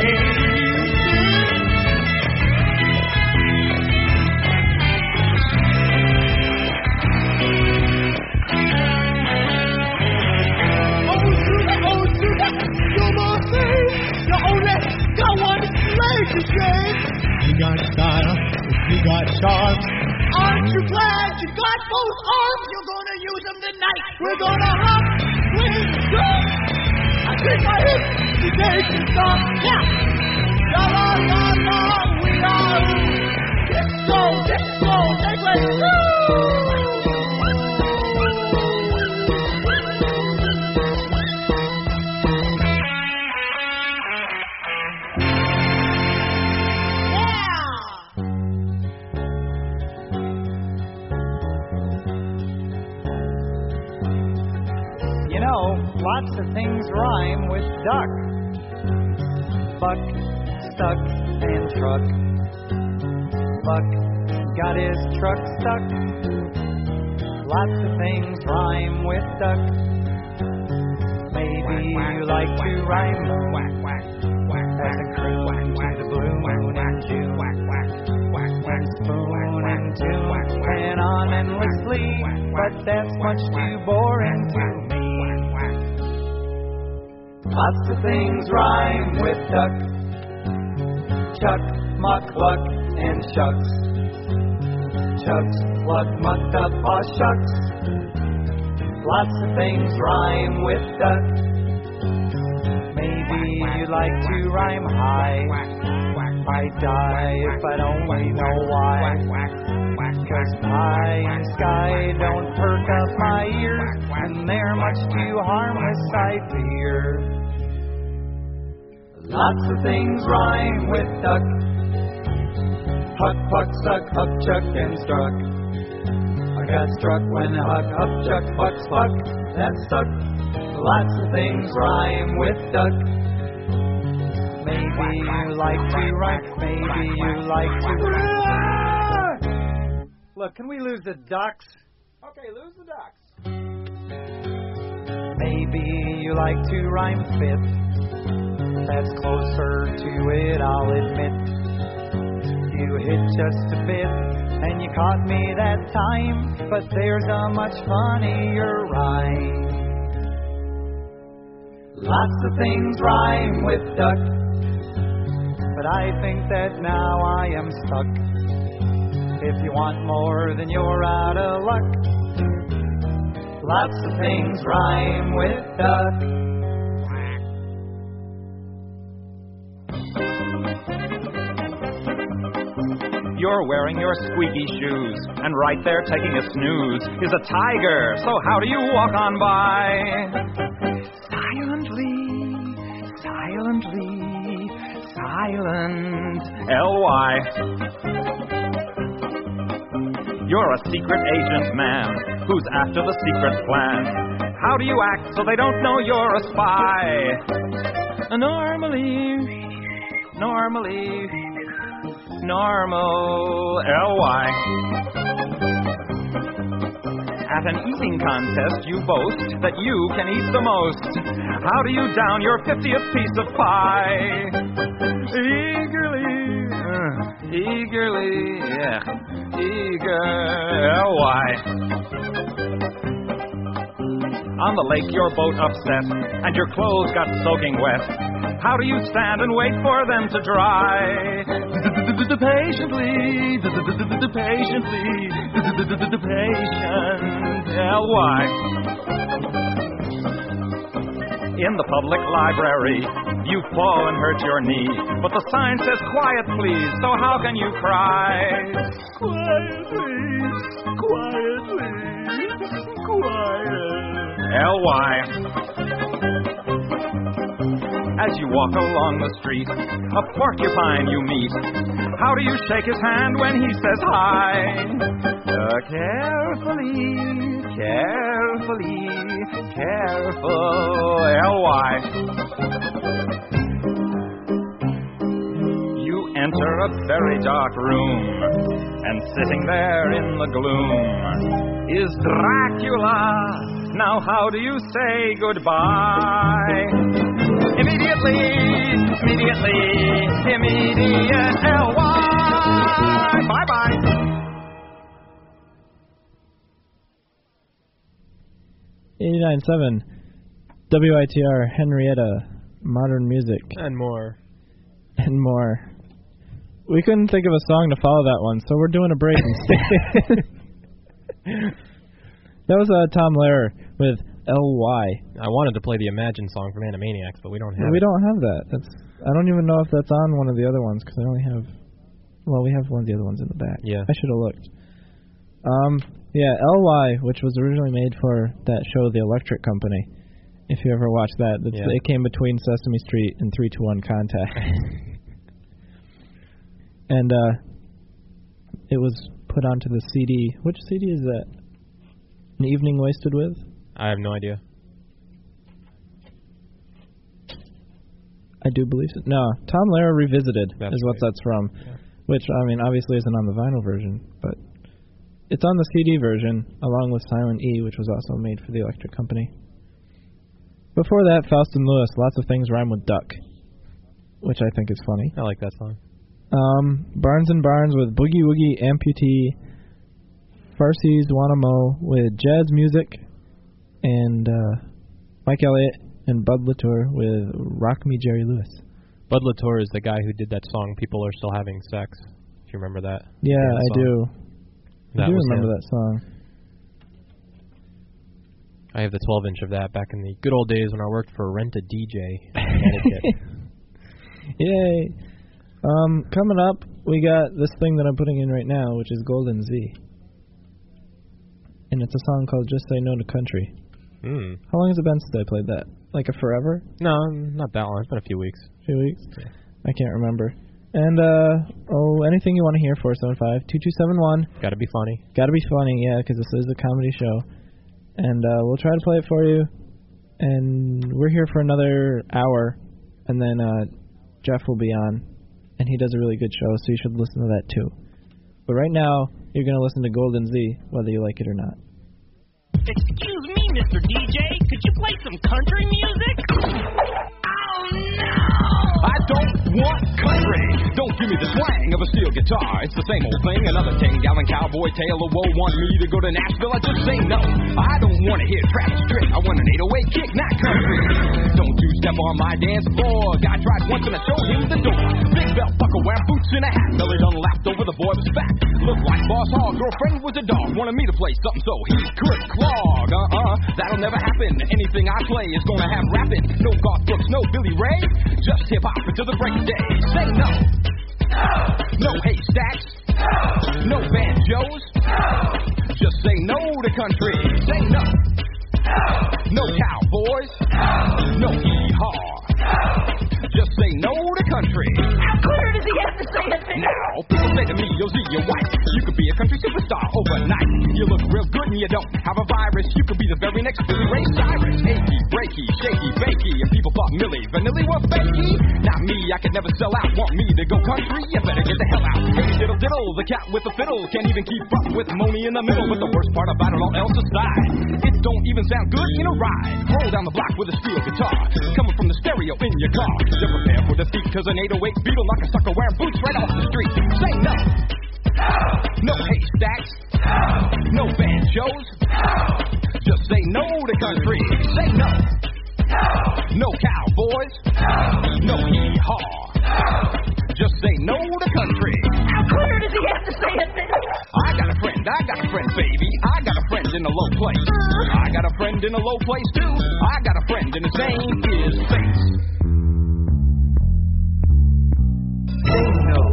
Oh, Susan, oh, Susan, you're my babe. You only got one leg to shake. You got style, you got charm. Aren't you glad you got both arms? You're gonna use them tonight. We're gonna hop, swing, jump. I take my hip, you take your stop. Yeah. La la la la, we are disco, disco, Pegleg know, lots of things rhyme with duck. Buck, stuck, and truck. Buck got his truck stuck. Lots of things rhyme with duck. Maybe you like to rhyme. As a croon to the blue moon in June. And spoon and tune and on endlessly. But that's much too boring to me. Lots of things rhyme with duck. Chuck, muck, luck, and shucks. Chucks, luck, mucked up, aw shucks. Lots of things rhyme with duck. Maybe you like to rhyme high. I'd die if I'd only know why. Cause pie and sky don't perk up my ears, and they're much too harmless, I fear. Lots of things rhyme with duck. Huck, puck, suck, huck, chuck, and struck. I got struck when huck, huck, chuck, buck, spuck. That stuck. Lots of things rhyme with duck. Maybe you like to rhyme. Maybe you like to rhyme. Look, can we lose the ducks? Okay, lose the ducks. Maybe you like to rhyme fifth. That's closer to it, I'll admit. You hit just a bit, and you caught me that time. But there's a much funnier rhyme. Lots of things rhyme with duck, but I think that now I am stuck. If you want more, then you're out of luck. Lots of things rhyme with duck. You're wearing your squeaky shoes, and right there taking a snooze is a tiger, so how do you walk on by? Silently, silently, silent, L Y. You're a secret agent man, who's after the secret plan. How do you act so they don't know you're a spy? Normally, normally, normal, L Y. At an eating contest, you boast that you can eat the most. How do you down your fiftieth piece of pie? Eagerly, uh, eagerly, yeah, eager, L Y. On the lake, your boat upset, and your clothes got soaking wet. How do you stand and wait for them to dry? Patiently, patiently, patient, L Y. In the public library, you fall and hurt your knee, but the sign says quiet please, so how can you cry? Quietly, quietly, quiet, L Y. As you walk along the street, a porcupine you meet. How do you shake his hand when he says hi? Uh, carefully, carefully, careful, L Y. You enter a very dark room, and sitting there in the gloom is Dracula. Now how do you say goodbye? Immediately, immediately, immediate, L Y. Bye-bye. eighty-nine point seven W I T R, Henrietta, modern music. And more. And more. We couldn't think of a song to follow that one, so we're doing a break instead. That was uh, Tom Lehrer with L Y. I wanted to play the Imagine song from Animaniacs, but we don't have we it. We don't have that. That's. I don't even know if that's on one of the other ones, because I only have... Well, we have one of the other ones in the back. Yeah. I should have looked. Um, yeah, L Y, which was originally made for that show, The Electric Company. If you ever watched that. It's, yeah. It came between Sesame Street and three two one Contact. And uh, it was put onto the C D. Which C D is that? An Evening Wasted With? I have no idea. I do believe so. No, Tom Lehrer Revisited That's is what right. that's from, yeah. Which, I mean, obviously isn't on the vinyl version, but it's on the C D version, along with Silent E, which was also made for the Electric Company. Before that, Faust and Lewis, Lots of Things Rhyme with Duck, which I think is funny. I like that song. Um, Barnes and Barnes with Boogie Woogie Amputee, Farsi's Wanamo with Jazz Music, and uh, Mike Elliott and Bud Latour with Rock Me Jerry Lewis. Bud Latour is the guy who did that song, People Are Still Having Sex. If you remember that. Yeah, I do. That I do was remember him. that song. I have the twelve inch of that back in the good old days when I worked for Rent a D J in Connecticut. Yay. Um, coming up, we got this thing that I'm putting in right now, which is Golden Z. And it's a song called Just Say No to Country. Mm. How long has it been since I played that? Like a forever? No, not that long. It's been a few weeks. A few weeks? Yeah. I can't remember. And, uh, oh, anything you want to hear, four seven five, two two seven one. Gotta be funny. Gotta be funny, yeah, because this is a comedy show. And uh, we'll try to play it for you. And we're here for another hour. And then uh, Jeff will be on. And he does a really good show, so you should listen to that too. But right now, you're going to listen to Golden Z, whether you like it or not. Excuse me, Mister D J, could you play some country music? Oh, no! I don't want country. Don't give me the twang of a steel guitar. It's the same old thing, another ten-gallon cowboy tale of woe. Want me to go to Nashville? I just say no. I don't want to hear Travis Tritt. I want an eight oh eight kick, not country. Don't you step on my dance floor. Guy tried once and I showed him the door. Big belt buckle, wearing boots and a hat. Belly done lapped over, the boy was fat. Looked like Boss Hogg, girlfriend was a dog. Wanted me to play something so he could clog. Uh-uh, that'll never happen. Anything I play is gonna have rapping. No Garth Brooks, no Billy Ray. Just hip-hop until the break of day. Say no. No haystacks. No banjos. Just say no to country. Say no. No cowboys. No hee-haw. Just say no to country. How clear does he have to say it? Now, people say to me, yo, Z, you're white. You could be a country superstar overnight. You look real good and you don't have a virus. You could be the very next Billy Ray Cyrus. Achy, breaky, shaky, bakey. If people thought Millie Vanilli were fakey, not me, I could never sell out. Want me to go country? You better get the hell out. Hey, diddle diddle, the cat with the fiddle can't even keep up with Moni in the middle. But the worst part about it all else aside, it don't even sound good in a ride. Roll down the block with a steel guitar, coming from the stereo in your car. You're prepared for defeat, cause an eight oh eight beat'll knock a sucker wearing boots right off the street. Say no. No haystacks. No banjos. Just say no to country. Say no. No cowboys. No hee-haw. Just say no to country. How clear does he have to say it? I got a friend, I got a friend, baby. I got a friend in a low place. I got a friend in a low place, too. I got a friend and his name is Face. Say no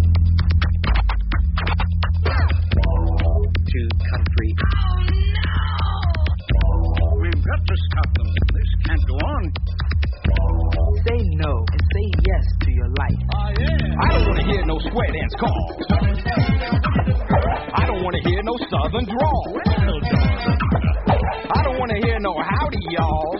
to country. Oh, no! We've got to stop them. This can't go on. Say no and say yes to your life. Uh, yeah. I don't want to hear no square dance calls. I don't want to hear no southern drawl. I don't want to hear no howdy, y'all.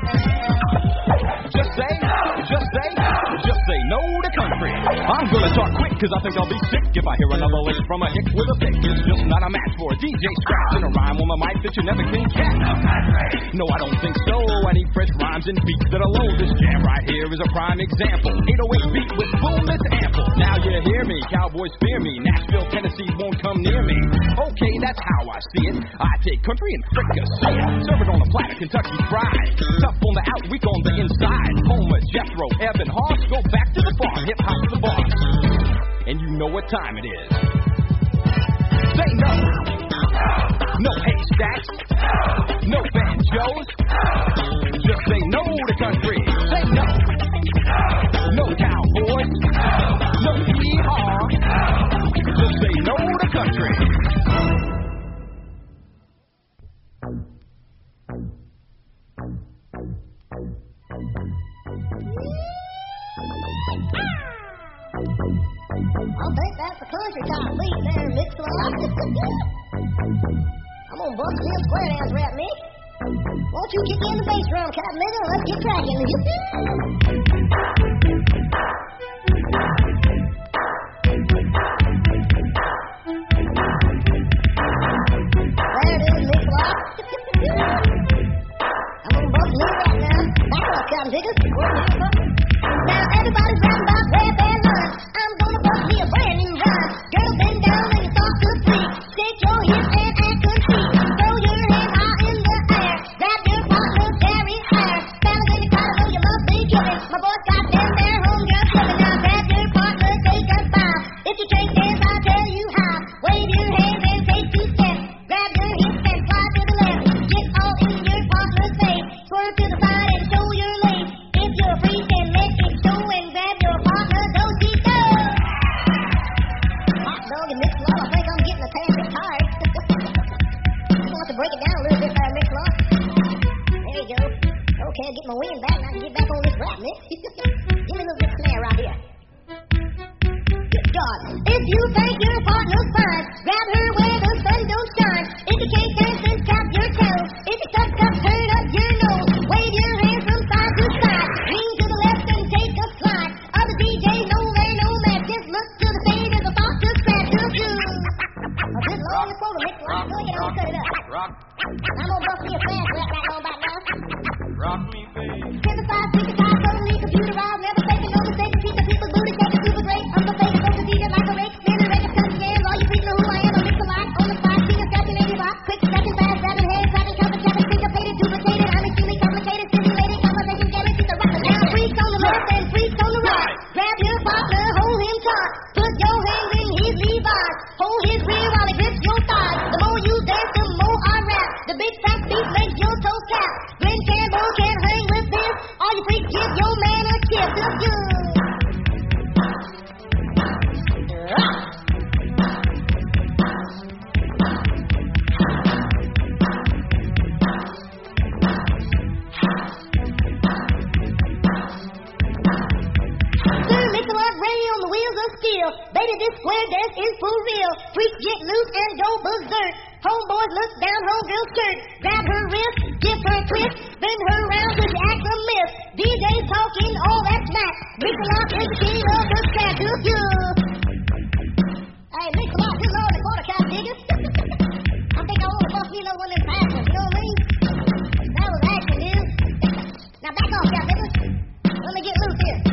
Just say, just say, just say no to country. I'm gonna talk quick, cause I think I'll be sick if I hear another lick from a hick with a pick. It's just not a match for a D J scratch and a rhyme on the mic that you never can catch. No, I don't think so. I need fresh rhymes and beats that are low. This jam right here is a prime example. eight oh eight beat with boom that's ample. Now you hear me, cowboys fear me. Nashville, Tennessee won't come near me. Okay, that's how I see it. I take country and fricassee it. Serve it on a platter, Kentucky fried. Tough on the out, weak on the inside. Homer, Jethro, Ebb and Hoss, go back to the farm. Hip hop the boss. And you know what time it is. Say no. No haystacks. No banjos. Just say no to country. Say no. No cowboys. No hee-haw. Just say no to country. I'll bet that's the country top beat there, mixed with I'm gonna bust in square dance rap, Mick. Won't you kick in the bass drum, Cotton Nigga, and let's get cracking. break it down a little bit there, Miss Law. There you go. Okay, I'll get my wind back and I can get back on this rap, Miss. Give me a little bit of snare right here. Good God. If you think your partner's fine, grab her where the sun don't shine. If you can't dance, then tap your toes. If you suck up, turn up your nose. Wave your hands from side to side. Lean to the left and take a slide. Other D Js know they're no match. Just look to the stage as a thought to scratch to you. A bit long to quote a mix. Well, go ahead and cut it up. Rock. I'm gonna bust me a fast rap right on back now. Rock me, baby. Synthesize, digitize, totally computerized. Never taking no mistakes. Keep the people's booty shaking super great. I'm the favorite, don't defeat it like a rake. Spinning records, touching jams. All you people know who I am. I mix a lot on the spot. King of scratching, lady rock. Quick, second, fast, grabbing head, cracking, cover, capping, syncopated, duplicated. I'm extremely complicated, stimulated, conversation, getting to the rock. Now freaks on the left and freaks on the right. Grab your partner, hold him tight. Put your hands in his Levi's. Hold his rear while he grips your thighs. The more you dance, the more I rap. The big fat beat makes your toes tap. Glen Campbell can't hang with this. All you freaks give your man a kiss. Look good. Sir Mix-a-Lot Ray on the wheels of steel. Baby, this square dance is for real. Freaks get loose and go berserk. Homeboys look down homegirl's skirt. Grab her wrist, give her a twist. Spin her around till she acts a miss. D Js talking all that smack. Mix-a-Lot is the king of the track. Look good. Hey, Mix-a-Lot, this is all the quarter count diggers. I think I want to bust me another one of them fast ones, you know what I mean? That was action, dude. Now back off, cat diggers. Let me get loose here.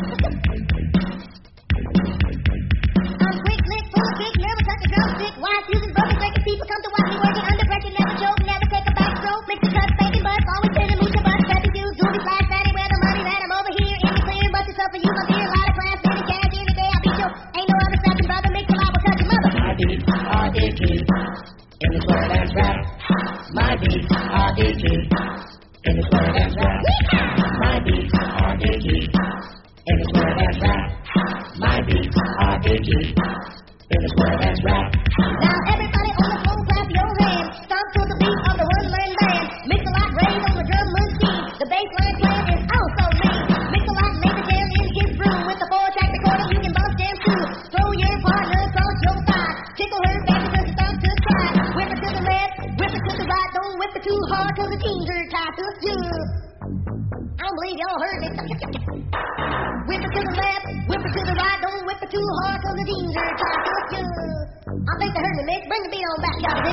I'm quick, slick, full of kick, never touch a drumstick. Wise using broken breaking people come to watch me working under pressure, never choke, never take a back stroke. Mix the cuts, baking butts, always spinning, move your butts, stepping shoes, jewelry flash, fatty, where the money ran. I'm over here in the clear, but it's up for you. I'm here, a lot of class, spinning cash, any day I beat you. Ain't no other second brother, mix a lot, will touch your mother. My beats are icky, in the square dance rap. My beats are icky, in the square dance rap. My beats are icky, in the square dance rap. My beats are icky, in the square dance rap. Now everybody on the floor clap your hands. Stomp to the beat of the one-man band. Mix-a-Lot raised on the drum machine. The bass line playing is also mean. Mix-a-Lot made the jam in his room. With the four-track recorder you can bust jam too. Throw your partner across your thigh. Tickle her back until she starts to cry. Whip her to the left, whip her to the right. Don't whip her too hard cause the jeans are tied to you. I don't believe y'all heard me. Whip her to the left, whip her to the right. Don't whip her too hard cause the jeans are tied to you. I think they heard me, Mick. Bring the beat on back, y'all.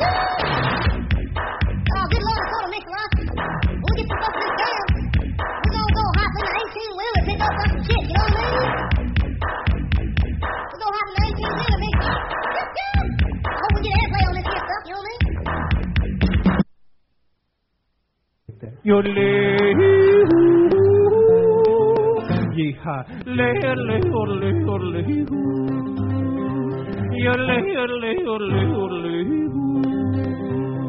Oh, good Lord, I told him, Mix-a-Lot. We'll get some stuff in this jam. We're gonna go hop in the eighteen-wheeler, pick up some shit, you know what I mean? We'll go hop in the eighteen-wheeler, Mix-a-Lot. I hope we get airplay on this here stuff, you know what I mean? Yeehaw, lay, lay, lay, lay, yodelay, yodelay, yodelay, yodelay.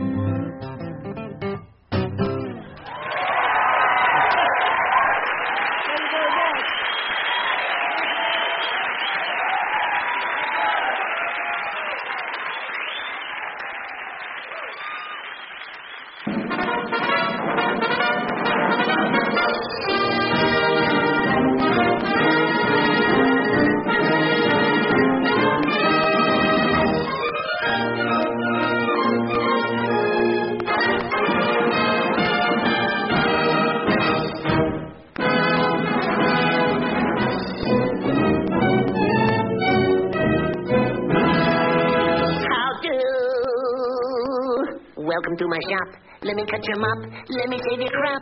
Welcome to my shop. Let me cut your mop. Let me save your crop.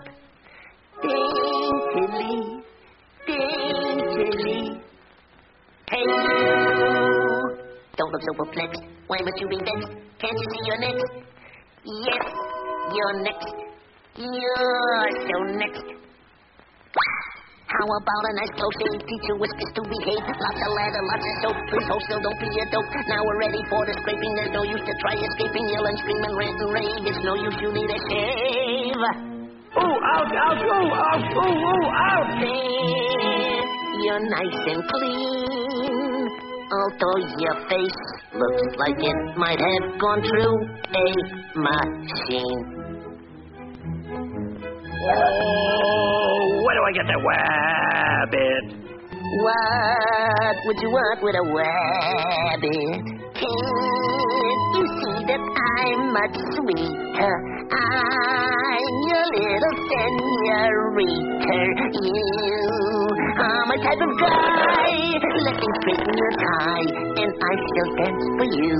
Daintily, daintily. Hey, you. Don't look so perplexed. Why must you be vexed? Can't you see you're next? Yes, you're next. You're so next. How about a nice close shave? Teach your whiskers to behave. Lots of lather, lots of soap. Please hold still, don't be a dope. Now we're ready for the scraping. There's no use to try escaping. Yell and scream and rant and rave. It's no use, you need a shave. Ooh, ouch, ouch, ooh, ouch, ooh, ooh, ouch. There, you're nice and clean. although your face looks like it might have gone through a machine. Oh, where do I get that wabbit? What would you want with a wabbit? Can't you see that I'm much sweeter? I'm your little senorita. You are my type of guy. Let me straighten your tie, and I shall dance for you.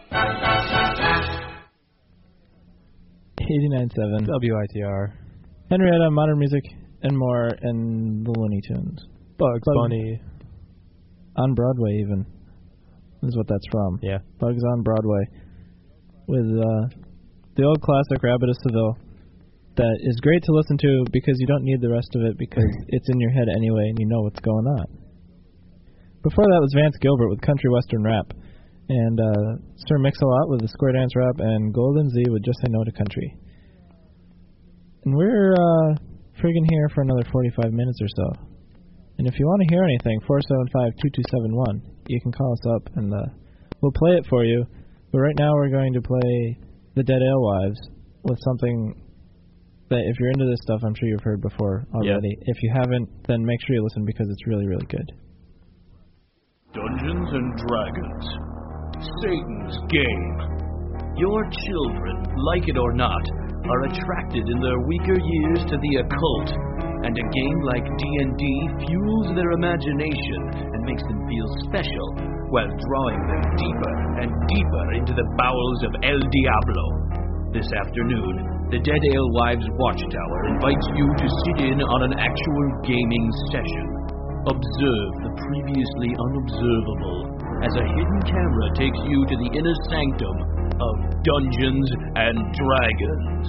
eighty-nine point seven W I T R. Henrietta, Modern Music, and more, and the Looney Tunes. Bugs Bunny. On Broadway, even. Is what that's from. Yeah. Bugs on Broadway. With uh, the old classic Rabbit of Seville. That is great to listen to because you don't need the rest of it because it's in your head anyway and you know what's going on. Before that was Vance Gilbert with Country Western Rap. And uh, Sir Mix-a-Lot with the Square Dance Rap, and Golden Z with Just Say No to Country. And we're uh, friggin' here for another forty-five minutes or so. And if you want to hear anything, four seven five, two two seven one, you can call us up and uh, we'll play it for you. But right now we're going to play The Dead Alewives with something that if you're into this stuff, I'm sure you've heard before already. Yeah. If you haven't, then make sure you listen because it's really, really good. Dungeons and Dragons. Satan's game. Your children, like it or not, are attracted in their weaker years to the occult, and a game like D and D fuels their imagination and makes them feel special while drawing them deeper and deeper into the bowels of El Diablo. This afternoon, the Dead Alewives Watchtower invites you to sit in on an actual gaming session. Observe the previously unobservable as a hidden camera takes you to the inner sanctum of Dungeons and Dragons.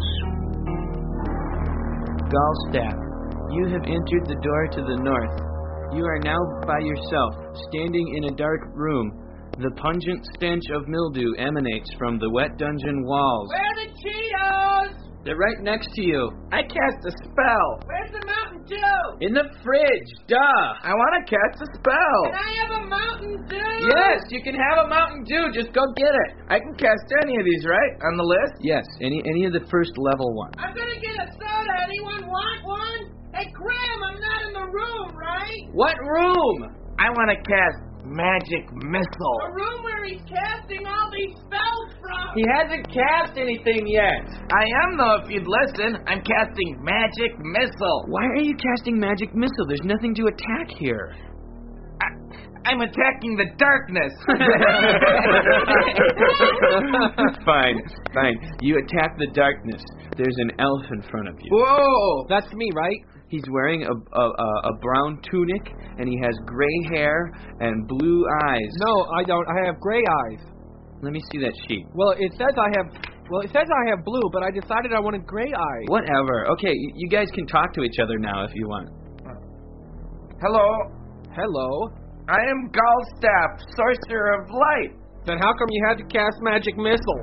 Gallstaff, you have entered the door to the north. You are now by yourself, standing in a dark room. The pungent stench of mildew emanates from the wet dungeon walls. Where are the Cheetos? They're right next to you. I cast a spell. Where's the Mountain Dew? In the fridge, duh. I want to cast a spell. Can I have a Mountain Dew? Yes, you can have a Mountain Dew. Just go get it. I can cast any of these, right? On the list? Yes, any any of the first level ones. I'm gonna get a soda. Anyone want one? Hey, Graham, I'm not in the room, right? What room? I want to cast Magic Missile. The room where he's casting all these spells from. He hasn't cast anything yet. I am, though, if you'd listen. I'm casting Magic Missile. Why are you casting Magic Missile? There's nothing to attack here. I, I'm attacking the darkness. Fine, fine. You attack the darkness. There's an elf in front of you. Whoa! That's me, right? He's wearing a, a, a brown tunic, and he has gray hair and blue eyes. No, I don't. I have gray eyes. Let me see that sheet. Well, it says I have... Well, it says I have blue, but I decided I wanted gray eyes. Whatever. Okay, you, you guys can talk to each other now if you want. Hello. Hello. I am Gallstaff, Sorcerer of Light. Then how come you had to cast Magic Missile?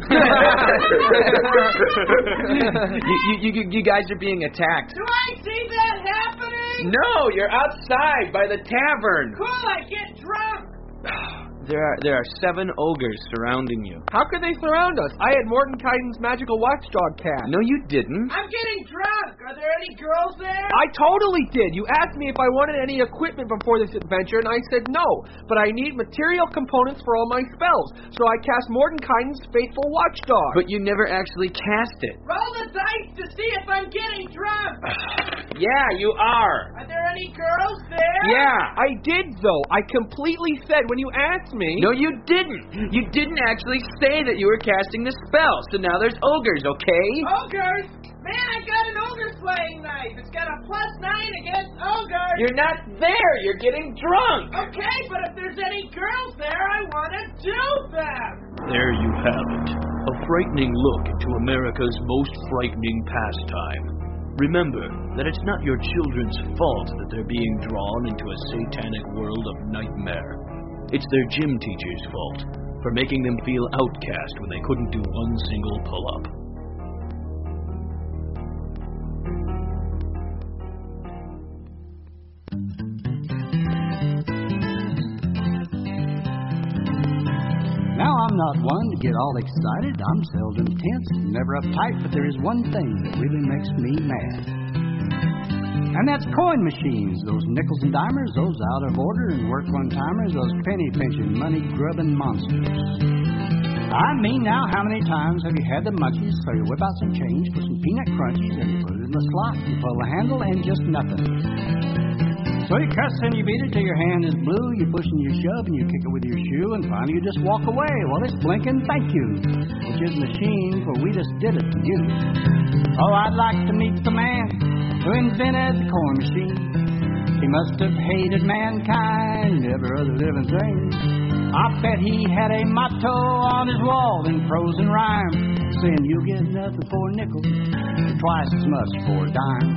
you, you, you, you guys are being attacked. Do I see that happening? No, you're outside by the tavern. Cool, I get drunk. There are there are seven ogres surrounding you. How could they surround us? I had Mordenkainen's magical watchdog cat. No, you didn't. I'm getting drunk. Are there any girls there? I totally did. You asked me if I wanted any equipment before this adventure, and I said no. But I need material components for all my spells, so I cast Mordenkainen's faithful watchdog. But you never actually cast it. Roll the dice to see if I'm getting drunk. Yeah, you are. Are there any girls there? Yeah. I did, though. I completely said when you asked me. No, you didn't. You didn't actually say that you were casting the spell, so now there's ogres, okay? Ogres? Man, I got an ogre slaying knife. It's got a plus nine against ogres. You're not there. You're getting drunk. Okay, but if there's any girls there, I want to do them. There you have it. A frightening look into America's most frightening pastime. Remember that it's not your children's fault that they're being drawn into a satanic world of nightmare. It's their gym teacher's fault for making them feel outcast when they couldn't do one single pull-up. Now, I'm not one to get all excited. I'm seldom tense, never uptight, but there is one thing that really makes me mad. And that's coin machines, those nickels and dimers, those out of order and work one-timers, those penny-pinching, money-grubbing monsters. I mean, now, how many times have you had the munchies, so you whip out some change for some peanut crunchies, and you put it in the slot, you pull the handle, and just nothing. So you cuss and you beat it till your hand is blue, you push and you shove and you kick it with your shoe, and finally you just walk away while it's blinking thank you, which is a machine, for we just did it to you. Oh, I'd like to meet the man who invented the corn machine. He must have hated mankind and every other living thing. I bet he had a motto on his wall in prose and rhyme, saying you get nothing for a nickel, twice as much for a dime.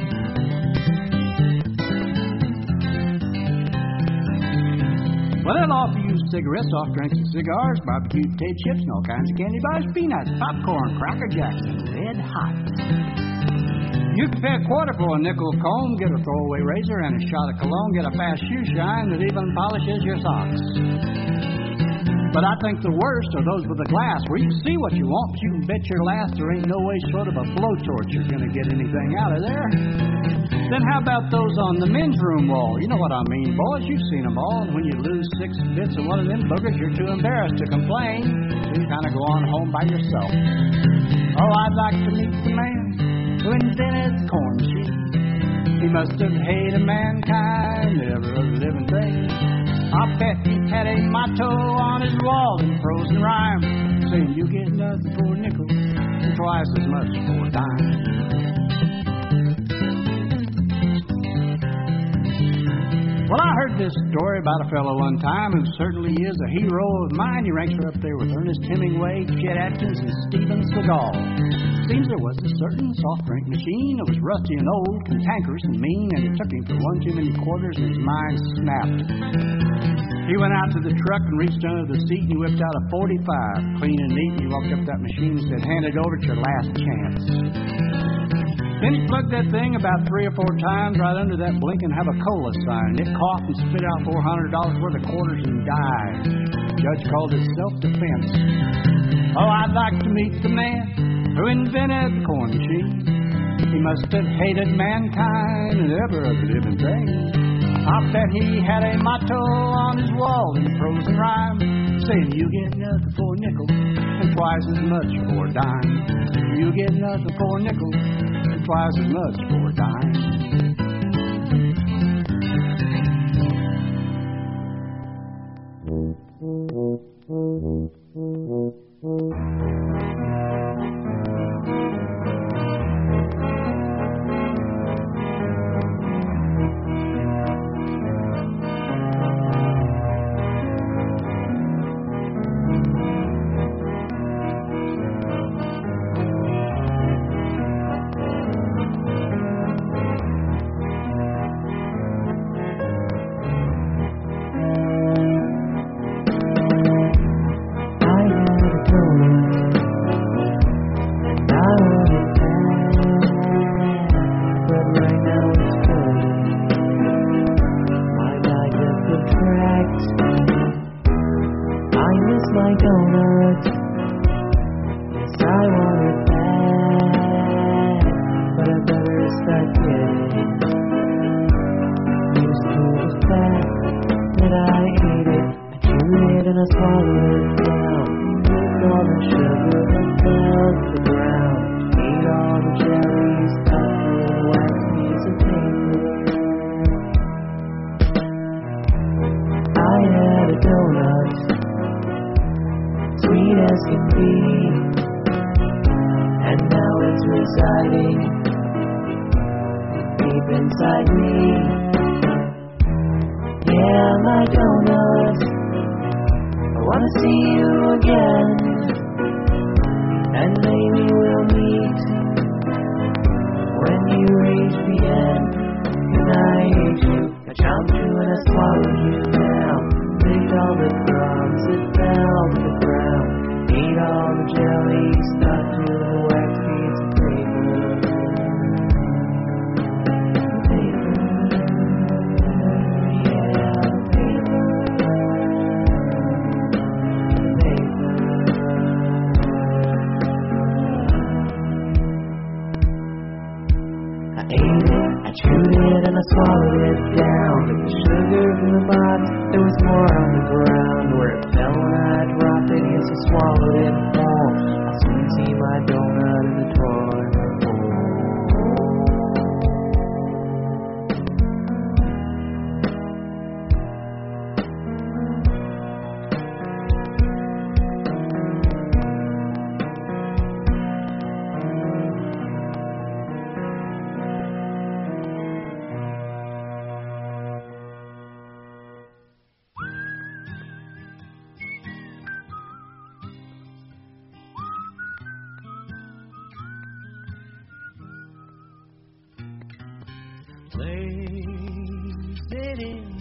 Well, they'll offer you cigarettes, soft drinks, and cigars, barbecue potato chips, and all kinds of candy bars, peanuts, popcorn, Cracker Jacks, and red hot. You can pay a quarter for a nickel comb, get a throwaway razor, and a shot of cologne, get a fast shoe shine that even polishes your socks. But I think the worst are those with the glass, where you can see what you want, but you can bet your last there ain't no way short of a blowtorch you're going to get anything out of there. Then how about those on the men's room wall? You know what I mean, boys. You've seen them all. When you lose six bits of one of them boogers, you're too embarrassed to complain, so you kind of go on home by yourself. Oh, I'd like to meet the man who invented the corn machine. He must have hated mankind, every other living thing. I bet he had a motto on his wall in prose and rhyme, saying you get nothing for a nickel and twice as much for a dime. Well, I heard this story about a fellow one time who certainly is a hero of mine. He ranks right up there with Ernest Hemingway, Chet Atkins, and Steven Seagal. Seems there was a certain soft drink machine that was rusty and old, cantankerous and mean, and it took him for one too many quarters and his mind snapped. He went out to the truck and reached under the seat and he whipped out a forty-five, clean and neat, and he walked up to that machine and said, hand it over, it's your last chance. Then he plugged that thing about three or four times right under that blinking have a cola sign, and it coughed and spit out four hundred dollars worth of quarters and died. The judge called it self-defense. Oh, I'd like to meet the man who invented the corn machine. He must have hated mankind and every other living thing. I bet he had a motto on his wall in prose and rhyme, saying you get nothing for a nickel and twice as much for a dime. You get nothing for a nickel and twice as much for a dime.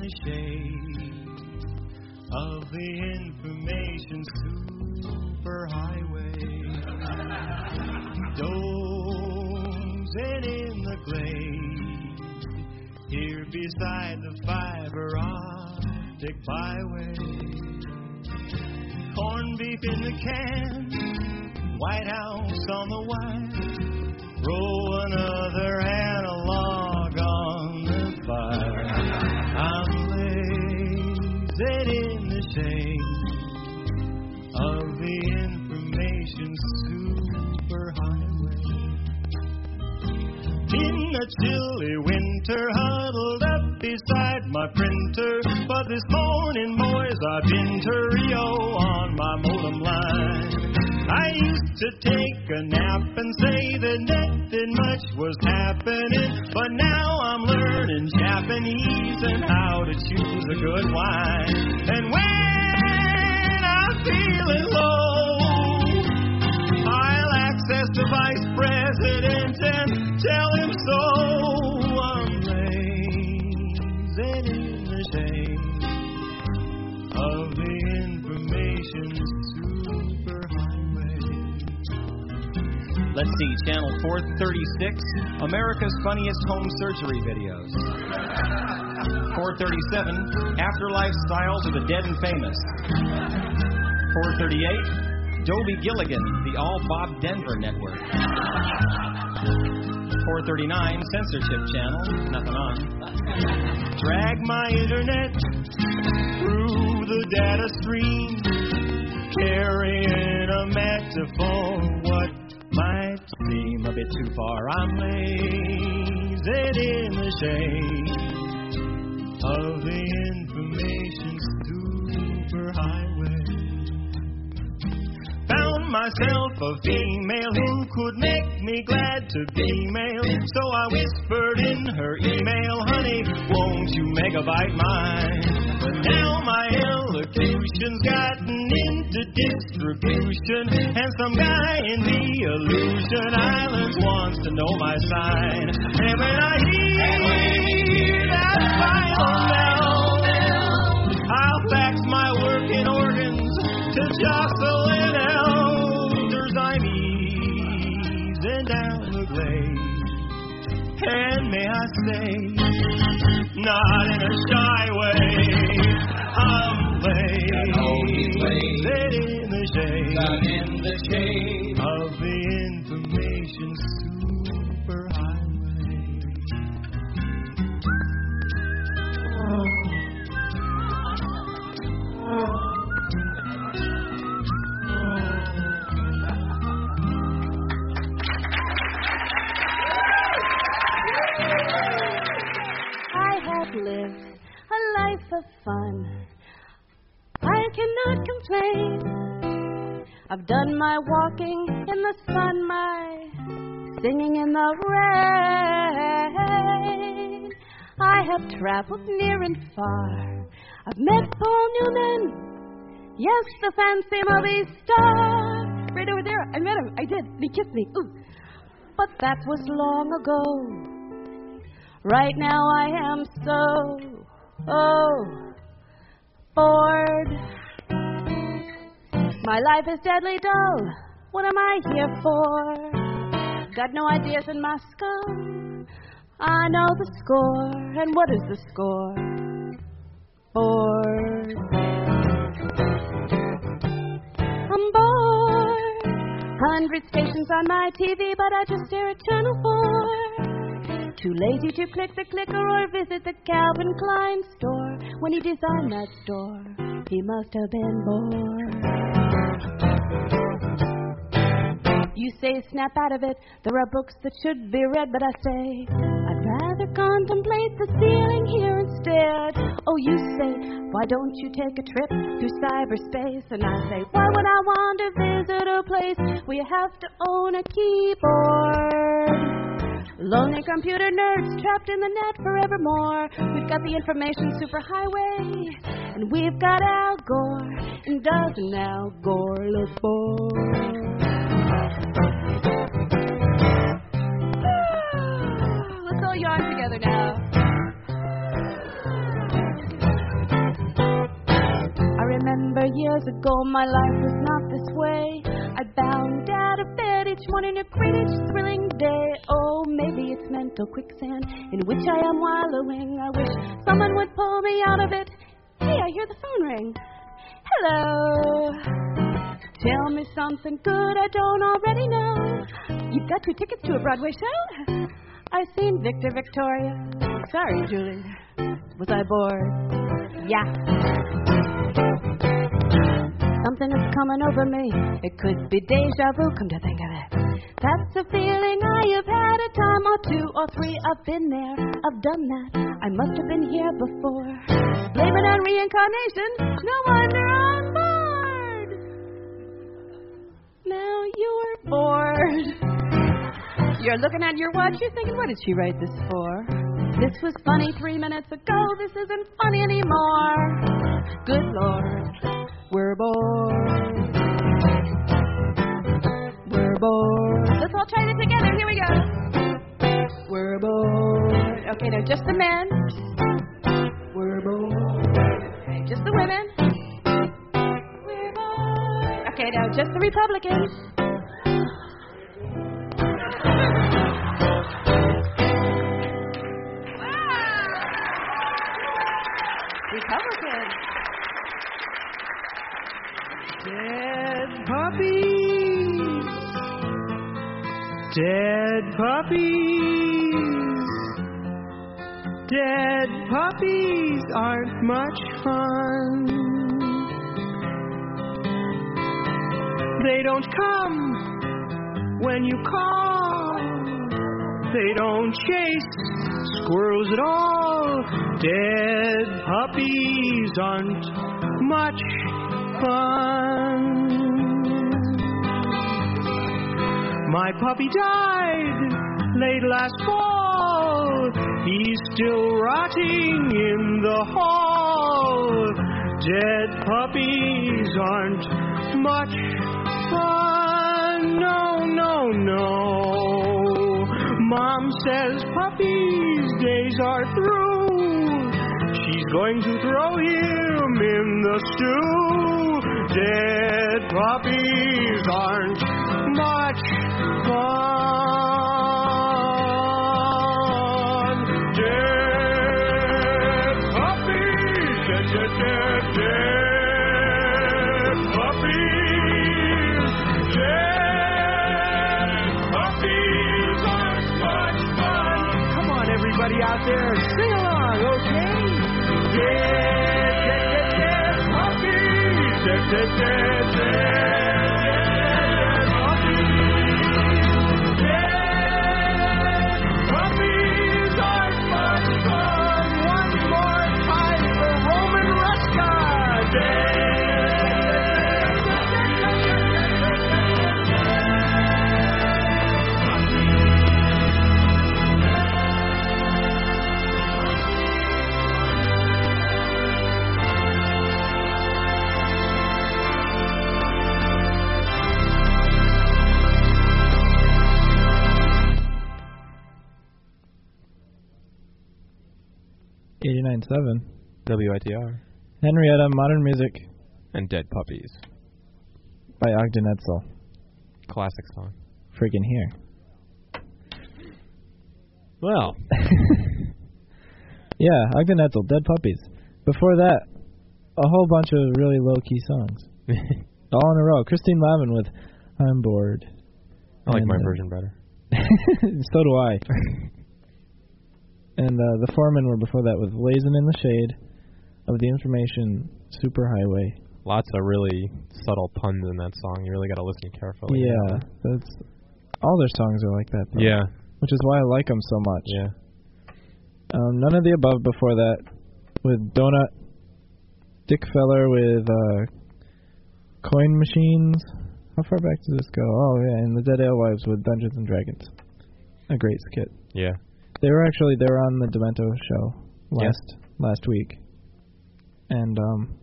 the shade of the information superhighway. Dozing in the glade, here beside the fiber optic byway. Corned beef in the can, White House on the wire. Roll another analog on the fire. I'm lazing in the shade of the information superhighway. In a chilly winter, huddled up beside my printer. But this morning, boys, I've been to Rio on my modem line. I used to take a nap and say that nothing much was happening, but now I'm learning Japanese and how to choose a good wine. And when I'm feeling low, I'll access the vice president and tell him so. I'm lazing in the shade of the information superhighway. Let's see, channel four thirty-six, America's Funniest Home Surgery Videos. four thirty-seven, Afterlife Styles of the Dead and Famous. four thirty-eight, Dobie Gilligan, the All Bob Denver Network. four thirty-nine, Censorship Channel, nothing on. Drag my internet through the data stream, carrying a metaphor, what might seem a bit too far. I'm lazing in the shade of the information superhighway. Found myself a female who could make me glad to be male, so I whispered in her email, honey, won't you megabyte mine? But now my elocution's gotten into distribution, and some guy in the Illusion Islands wants to know my sign. And when I hear that final bell, I'll fax my working organs to Jocelyn Elders. I'm easing down the glade, and may I say, not in a shy way, I'm lazing in the shade, not in the shade of the information superhighway. I have lived a life of fun. I cannot complain. I've done my walking in the sun, my singing in the rain. I have traveled near and far. I've met Paul Newman, yes, the fancy movie star. Right over there, I met him, I did, and he kissed me, ooh. But that was long ago. Right now I am so, oh, bored. My life is deadly dull. What am I here for? Got no ideas in my skull. I know the score. And what is the score? Bored. I'm bored. Hundred stations on my T V, but I just stare at Channel four. Too lazy to click the clicker or visit the Calvin Klein store. When he designed that store, he must have been bored. You say snap out of it, there are books that should be read, but I say I'd rather contemplate the ceiling here instead. Oh, you say, why don't you take a trip through cyberspace? And I say, why would I want to visit a place where you have to own a keyboard? Lonely computer nerds trapped in the net forevermore. We've got the information superhighway, and we've got Al Gore. And doesn't Al Gore look bored? Let's all yawn together now. swear years ago my life was not this way. I bound out of bed each morning to greet each thrilling day. Oh, maybe it's mental quicksand in which I am wallowing. I wish someone would pull me out of it. Hey, I hear the phone ring. Hello. Tell me something good I don't already know. You've got two tickets to a Broadway show? I've seen Victor Victoria. Sorry, Julie. Was I bored? Yeah. Something is coming over me. It could be deja vu, come to think of it. That's a feeling I have had a time or two or three. I've been there, I've done that. I must have been here before. Blame it on reincarnation. No wonder I'm bored. Now you're bored. You're looking at your watch, you're thinking, what did she write this for? This was funny three minutes ago, this isn't funny anymore. Good Lord, we're bored. We're bored. Let's all try it together, here we go. We're bored. Okay, now just the men. We're bored. Okay, just the women. We're bored. Okay, now just the Republicans. Republicans. Dead puppies. Dead puppies. Dead puppies aren't much fun. They don't come when you call. They don't chase squirrels at all. Dead puppies aren't much fun. My puppy died late last fall. He's still rotting in the hall. Dead puppies aren't much fun. No, no, no. Mom says puppy's days are through. She's going to throw him in the stew. Dead puppies aren't much fun. Dead puppies, dead, dead, dead, dead puppies. Dead puppies aren't much fun. Come on, everybody out there, sing along, okay? Dead, dead, dead, dead puppies. Dead, dead, dead, dead. eighty-nine point seven W I T R. Henrietta, Modern Music. And Dead Puppies. By Ogden Etzel. Classic song. Freaking here. Well. Yeah, Ogden Etzel, Dead Puppies. Before that, a whole bunch of really low-key songs. All in a row. Christine Lavin with I'm Bored. I like and, my uh, version better. So do I. And uh, the Foremen were before that with Blazing in the Shade of the Information Superhighway. Lots of really subtle puns in that song. You really got to listen carefully. Yeah, that's all their songs are like that. Though, yeah, which is why I like them so much. Yeah. Um, None of the Above before that with Donut. Dick Feller with uh, Coin Machines. How far back does this go? Oh yeah, and the Dead Alewives with Dungeons and Dragons. A great skit. Yeah. They were actually they were on the Demento show last yeah. last week, and um,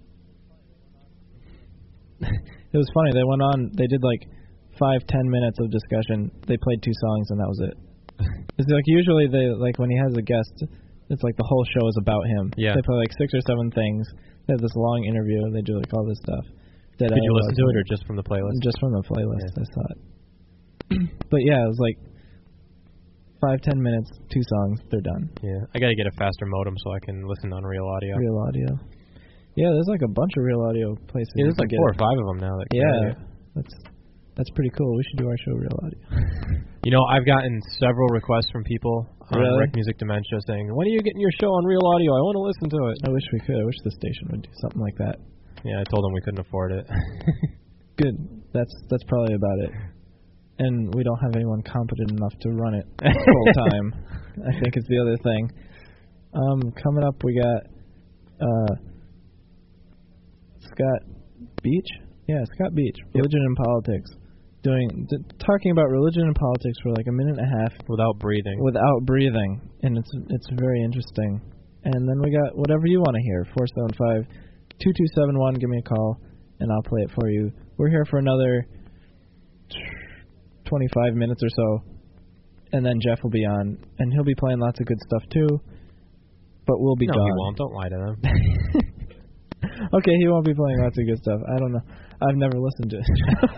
it was funny. They went on. They did like five ten minutes of discussion. They played two songs and that was it. It's like usually they like when he has a guest, It's like the whole show is about him. Yeah. They play like six or seven things. They have this long interview, and they do like all this stuff. That Did I you listen to wasn't- it or just from the playlist? Just from the playlist, I saw it. But yeah, it was like five, ten minutes, two songs, they're done. Yeah, I gotta get a faster modem so I can listen on Real Audio. Real Audio. Yeah, there's like a bunch of Real Audio places. Yeah, there's you like can four get or five of them now. That can Yeah, do it. that's that's pretty cool. We should do our show Real Audio. You know, I've gotten several requests from people on Really? Rec Music Dementia saying, "When are you getting your show on Real Audio? I want to listen to it." I wish we could. I wish the station would do something like that. Yeah, I told them we couldn't afford it. Good. That's that's probably about it. And we don't have anyone competent enough to run it full time. I think is the other thing. Um, coming up, we got uh, Scott Beach. Yeah, Scott Beach. Religion and politics. Doing d- talking about religion and politics for like a minute and a half without breathing. Without breathing, and it's it's very interesting. And then we got whatever you want to hear. Four seven five two two seven one. Give me a call, and I'll play it for you. We're here for another twenty-five minutes or so, and then Jeff will be on, and he'll be playing lots of good stuff too. But we'll be no, gone. he won't. Don't lie to them. Okay, he won't be playing lots of good stuff. I don't know. I've never listened to it.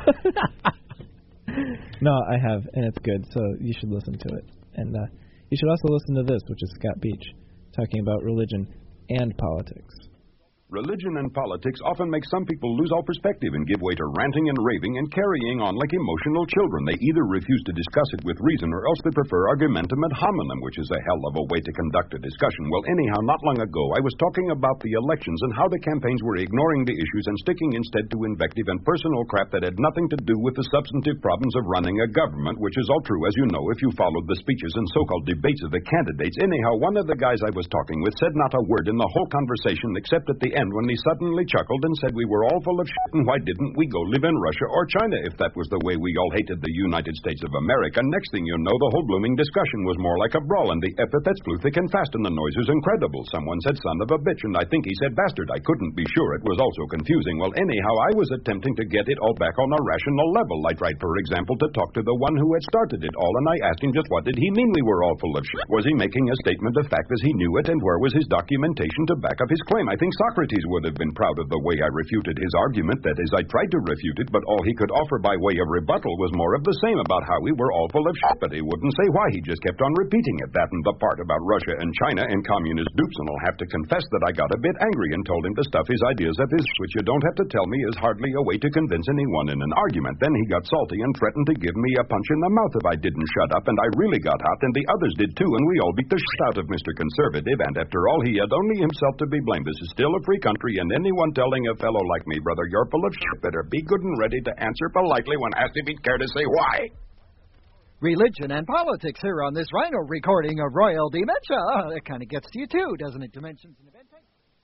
No, I have, and it's good, so you should listen to it. And uh, you should also listen to this, which is Scott Beach, talking about religion and politics. Religion and politics often make some people lose all perspective and give way to ranting and raving and carrying on like emotional children. They either refuse to discuss it with reason or else they prefer argumentum ad hominem, which is a hell of a way to conduct a discussion. Well, anyhow, not long ago, I was talking about the elections and how the campaigns were ignoring the issues and sticking instead to invective and personal crap that had nothing to do with the substantive problems of running a government, which is all true, as you know, if you followed the speeches and so-called debates of the candidates. Anyhow, one of the guys I was talking with said not a word in the whole conversation except at the end when he suddenly chuckled and said we were all full of shit and why didn't we go live in Russia or China if that was the way we all hated the United States of America. Next thing you know, the whole blooming discussion was more like a brawl and the epithets flew thick and fast and the noise was incredible. Someone said son of a bitch and I think he said bastard. I couldn't be sure. It was also confusing. Well, anyhow, I was attempting to get it all back on a rational level. I tried, for example, to talk to the one who had started it all and I asked him just what did he mean we were all full of shit. Was he making a statement of fact as he knew it and where was his documentation to back up his claim? I think Socrates would have been proud of the way I refuted his argument. That is, I tried to refute it, but all he could offer by way of rebuttal was more of the same about how we were all full of shit, but he wouldn't say why. He just kept on repeating it. That and the part about Russia and China and communist dupes, and I'll have to confess that I got a bit angry and told him to stuff his ideas up his, which you don't have to tell me is hardly a way to convince anyone in an argument. Then he got salty and threatened to give me a punch in the mouth if I didn't shut up, and I really got hot, and the others did too, and we all beat the shit out of Mister Conservative, and after all, he had only himself to be blamed. This is still a free country, and anyone telling a fellow like me, brother, you're full of shit, better be good and ready to answer politely when asked if he'd care to say why. Religion and politics here on this Rhino recording of Royal Dementia. Oh, that kind of gets to you too, doesn't it? Dimensions and event.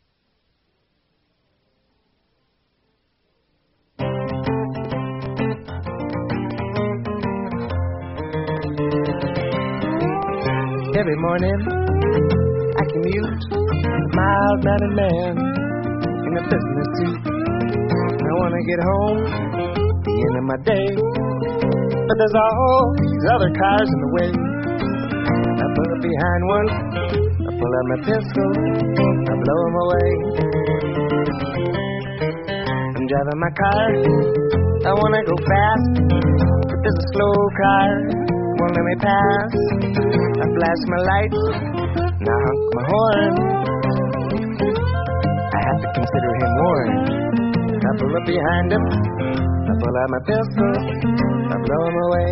Every morning I commute, mild-mannered man in a business suit. I want to get home, the end of my day, but there's all these other cars in the way. I pull up behind one, I pull out my pistol, I blow them away. I'm driving my car, I want to go fast, but there's a slow car, won't let me pass. I flash my lights, and I honk my horn. I have to consider him warned. I pull up behind him, I pull out my pistol, I blow him away.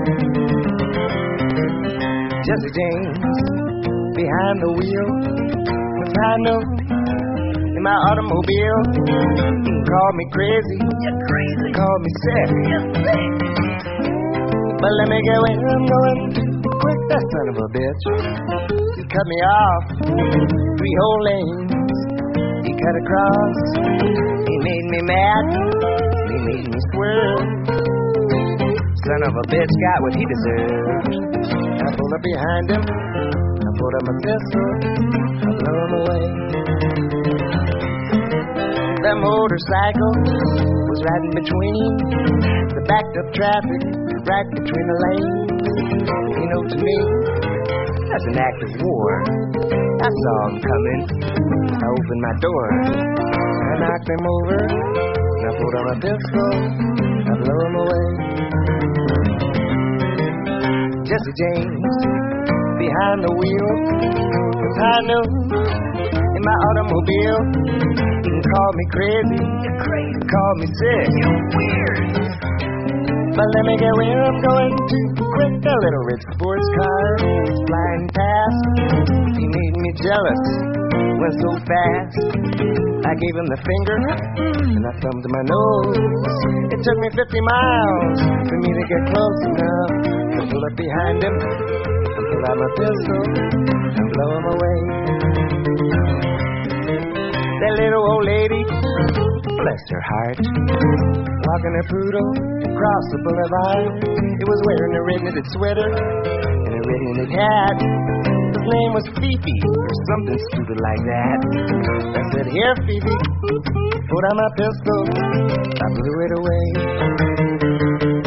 Jesse James, behind the wheel, with high note in my automobile. You can call me crazy, you're crazy, call me sick, you're sick. But let me get where I'm going, quick, that son of a bitch. He cut me off, three whole lanes, he cut across. He made me mad, he made me swerve. Son of a bitch got what he deserved. I pulled up behind him, I pulled up my pistol, I blew him away. That motorcycle was riding between the backed up traffic, right between the lanes. You know, to me, That's an act of war. I saw him coming. I opened my door. I knocked him over. I pulled on my pistol. I blew him away. Jesse James, behind the wheel, with high noon in my automobile. You can call me crazy, you're crazy. Call me sick, you're weird. But let me get where I'm going to. Quick, a little red sports car was flying past. He made me jealous, went so fast. I gave him the finger, and I thumbed my nose. It took me fifty miles for me to get close enough to pull up behind him and pull out my pistol and blow him away. That little old lady, bless her heart, walking her poodle across the boulevard. It was wearing a red knitted sweater and a red knitted hat. His name was Fifi or something stupid like that. I said, here, Fifi, put on my pistol. I blew it away.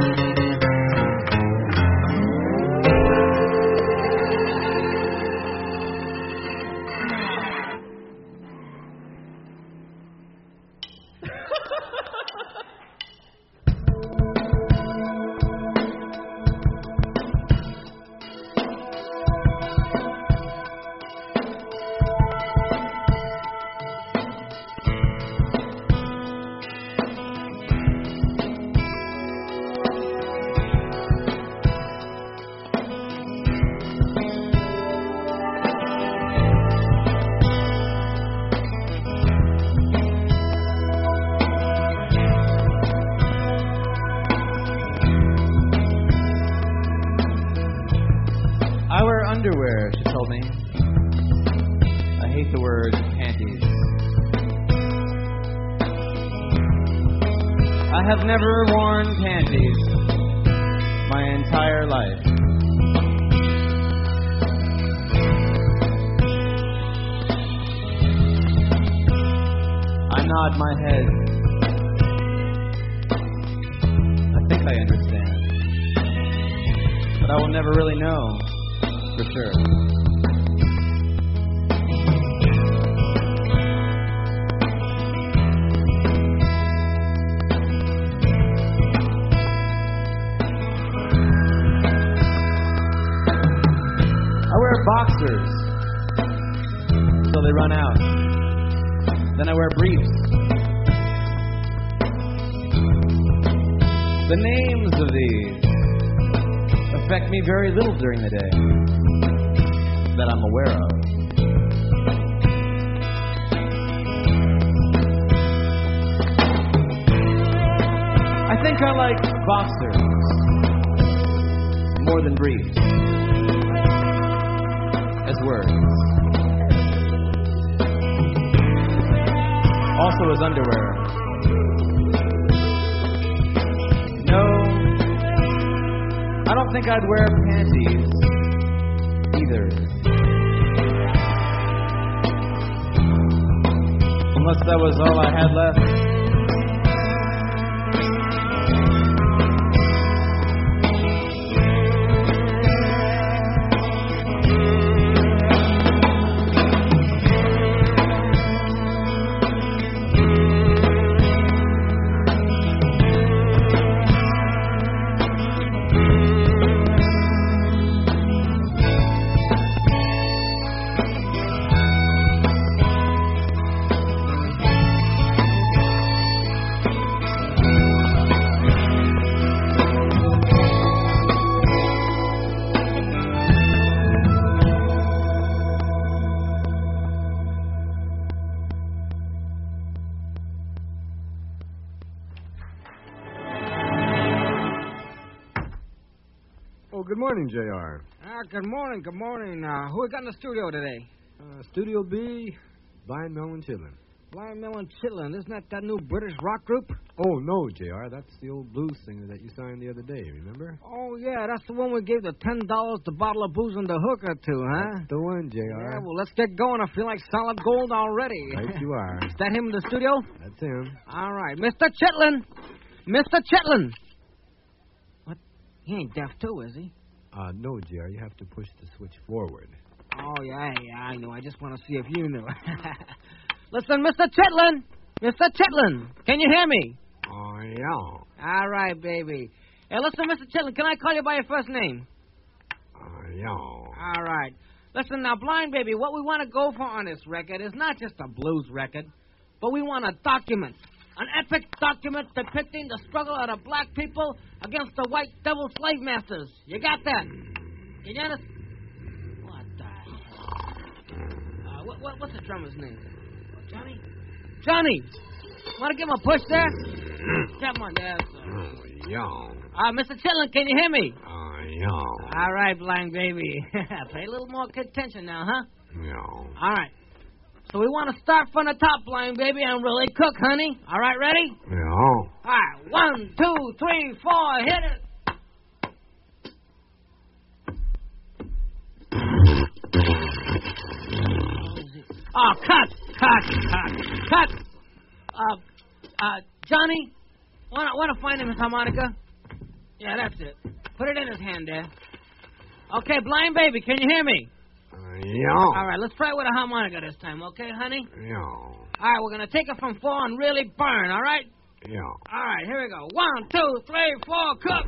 Underwear, she told me. I hate the word panties. I have never worn panties my entire life. I nod my head. I think I understand. But I will never really know. For sure. I wear boxers until they run out. Then I wear briefs. The names of these affect me very little during the day. That I'm aware of. I think I like boxers more than briefs as words. Also as underwear. No, I don't think I'd wear panties either. Unless that was all I had left. Good morning, J R. Ah, good morning, good morning. Uh, who we got in the studio today? Uh, Studio B, Blind Melon Chitlin. Blind Melon Chitlin. Isn't that that new British rock group? Oh, no, J R. That's the old blues singer that you signed the other day, remember? Oh, yeah, that's the one we gave the ten dollars the bottle of booze and the hooker to, huh? That's the one, J R. Yeah, well, let's get going. I feel like solid gold already. Right you are. Is that him in the studio? That's him. All right. Mister Chitlin. Mister Chitlin. What? He ain't deaf, too, is he? Uh, no, J R, you have to push the switch forward. Oh, yeah, yeah, I know. I just want to see if you knew. Listen, Mister Chitlin. Mister Chitlin, can you hear me? Oh, yeah. All right, baby. Hey, listen, Mister Chitlin, can I call you by your first name? Oh, yeah. All right. Listen, now, Blind Baby, what we want to go for on this record is not just a blues record, but we want a document. An epic document depicting the struggle of the black people against the white devil slave masters. You got that? Can you understand? What the hell? Uh, what, what, what's the drummer's name? Johnny? Johnny! Want to give him a push there? Come on, there. Oh, yeah. Uh, Mister Chitlin, can you hear me? Oh, yeah. All right, Blind Baby. Pay a little more attention now, huh? Yeah. All right. So we want to start from the top, Blind Baby, and really cook, honey. All right, ready? Yeah. All right, one, two, three, four, hit it. Oh, cut, cut, cut, cut. Uh, uh, Johnny, wanna wanna find him his harmonica? Yeah, that's it. Put it in his hand there. Okay, Blind Baby, can you hear me? Uh, yeah. All right, let's try with a harmonica this time, okay, honey? Yeah. All right, we're gonna take it from four and really burn, all right? Yeah. All right, here we go. One, two, three, four, cook.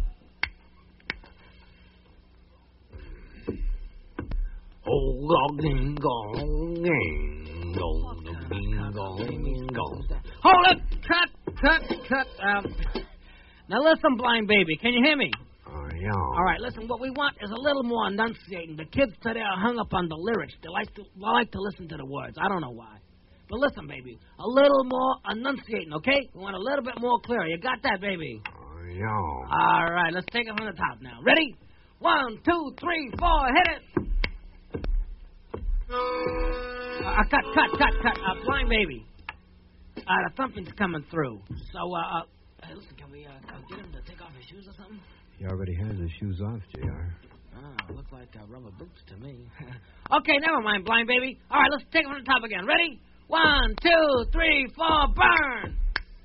Oh, gong, ding, gong, ding, gong, ding, gong, gong. Hold it! Cut, cut, cut. Um, now listen, Blind Baby, can you hear me? Oh, yeah. All right, listen, what we want is a little more enunciating. The kids today are hung up on the lyrics. They like to, they like to listen to the words. I don't know why. But listen, baby, a little more enunciating, okay? We want a little bit more clear. You got that, baby? Oh, yeah. All right, let's take it from the top now. Ready? One, two, three, four, hit it. Uh, cut, cut, cut, cut. Uh, Blind Baby. Uh, the thumping's coming through. So, uh, uh hey, listen, can we uh, get him to take off his shoes or something? He already has his shoes off, J R. Oh, looks like uh, rubber boots to me. Okay, never mind, Blind Baby. All right, let's take it from the top again. Ready? One, two, three, four, burn!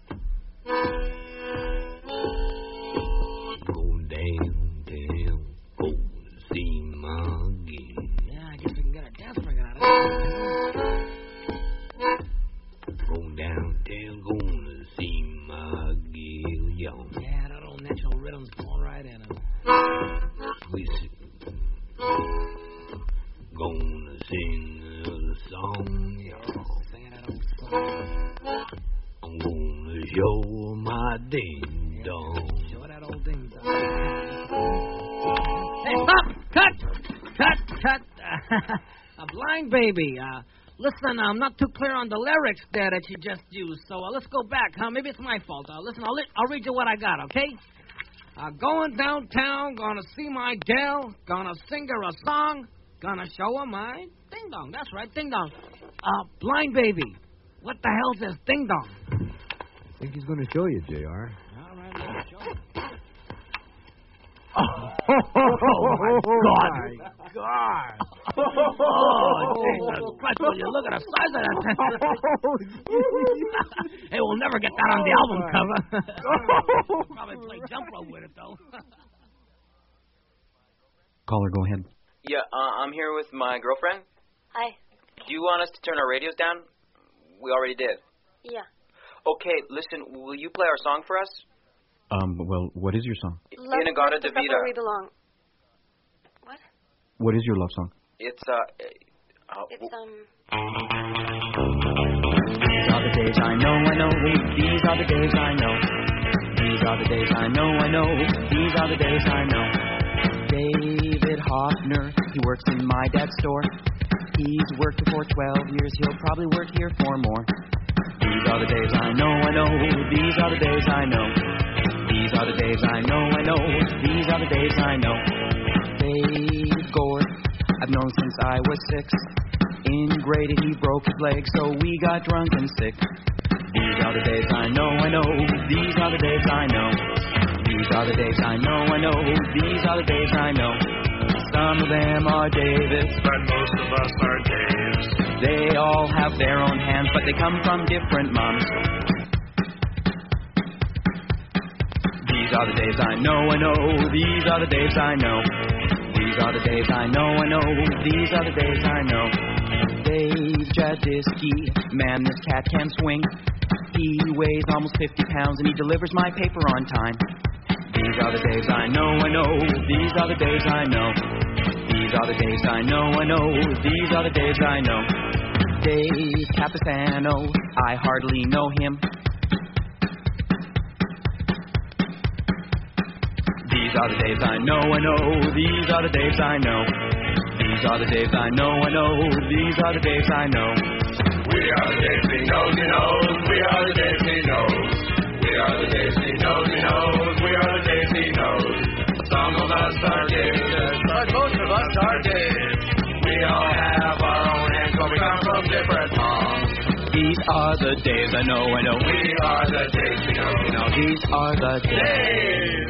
Go down, down, go see my game. Yeah, I guess we can get a dance break out of it. Go downtown, gonna see my girl, young. Yeah, that old natural rhythm's going right in him. We see. Gonna sing a song, y'all. Singing that old song. I'm gonna show my ding dong. Show that old ding dong. Hey, stop! Cut! Cut! Cut! A Blind Baby. Uh, listen, I'm not too clear on the lyrics there that you just used, so uh, let's go back, huh? Maybe it's my fault. Uh, listen, I'll, li- I'll read you what I got, okay? Uh, going downtown, gonna see my gal, gonna sing her a song, gonna show her my ding dong. That's right, ding dong. Uh, Blind Baby, what the hell's this ding dong? I think he's gonna show you, J R. All right, let me show him. Oh, my God. My God. Oh, Jesus Christ, will you look at the size of that thing? Hey, we'll never get that on the album cover. Probably play jump rope with it, though. Caller, go ahead. Yeah, uh, I'm here with my girlfriend. Hi. Do you want us to turn our radios down? We already did. Yeah. Okay, listen, will you play our song for us? Um, well, what is your song? Inagata That's Davida. where we belong. What? What is your love song? It's, uh... uh It's, um... These are the days I know, I know. These are the days I know. These are the days I know, I know. These are the days I know. David Hoffner, he works in my dad's store. He's worked here for twelve years. He'll probably work here for more. These are the days I know, I know. These are the days I know. These are the days I know, I know. These are the days I know. Dave Gore, I've known since I was six. In grade he broke his leg, so we got drunk and sick. These are the days I know, I know. These are the days I know. These are the days I know, I know. These are the days I know. Some of them are Davids, but most of us are Daves. They all have their own hands, but they come from different moms. These are the days I know, I know. These are the days I know. These are the days I know, I know. These are the days I know. Dave Jadisky, man, this cat can swing. He weighs almost fifty pounds and he delivers my paper on time. These are the days I know, I know. These are the days I know. These are the days I know, I know. These are the days I know. Dave Capisano, I hardly know him. These are the days I know, I know. These are the days I know. These are the days I know, I know. These are the days I know. We are the days he knows, he knows. We are the days he knows. We are the days he knows, he knows. We are the days he knows. Some of us are days, but most of us are days. We all have our own hands, but we come from different homes. These are the days I know, I know. We are the days he knows. You know, these are the days.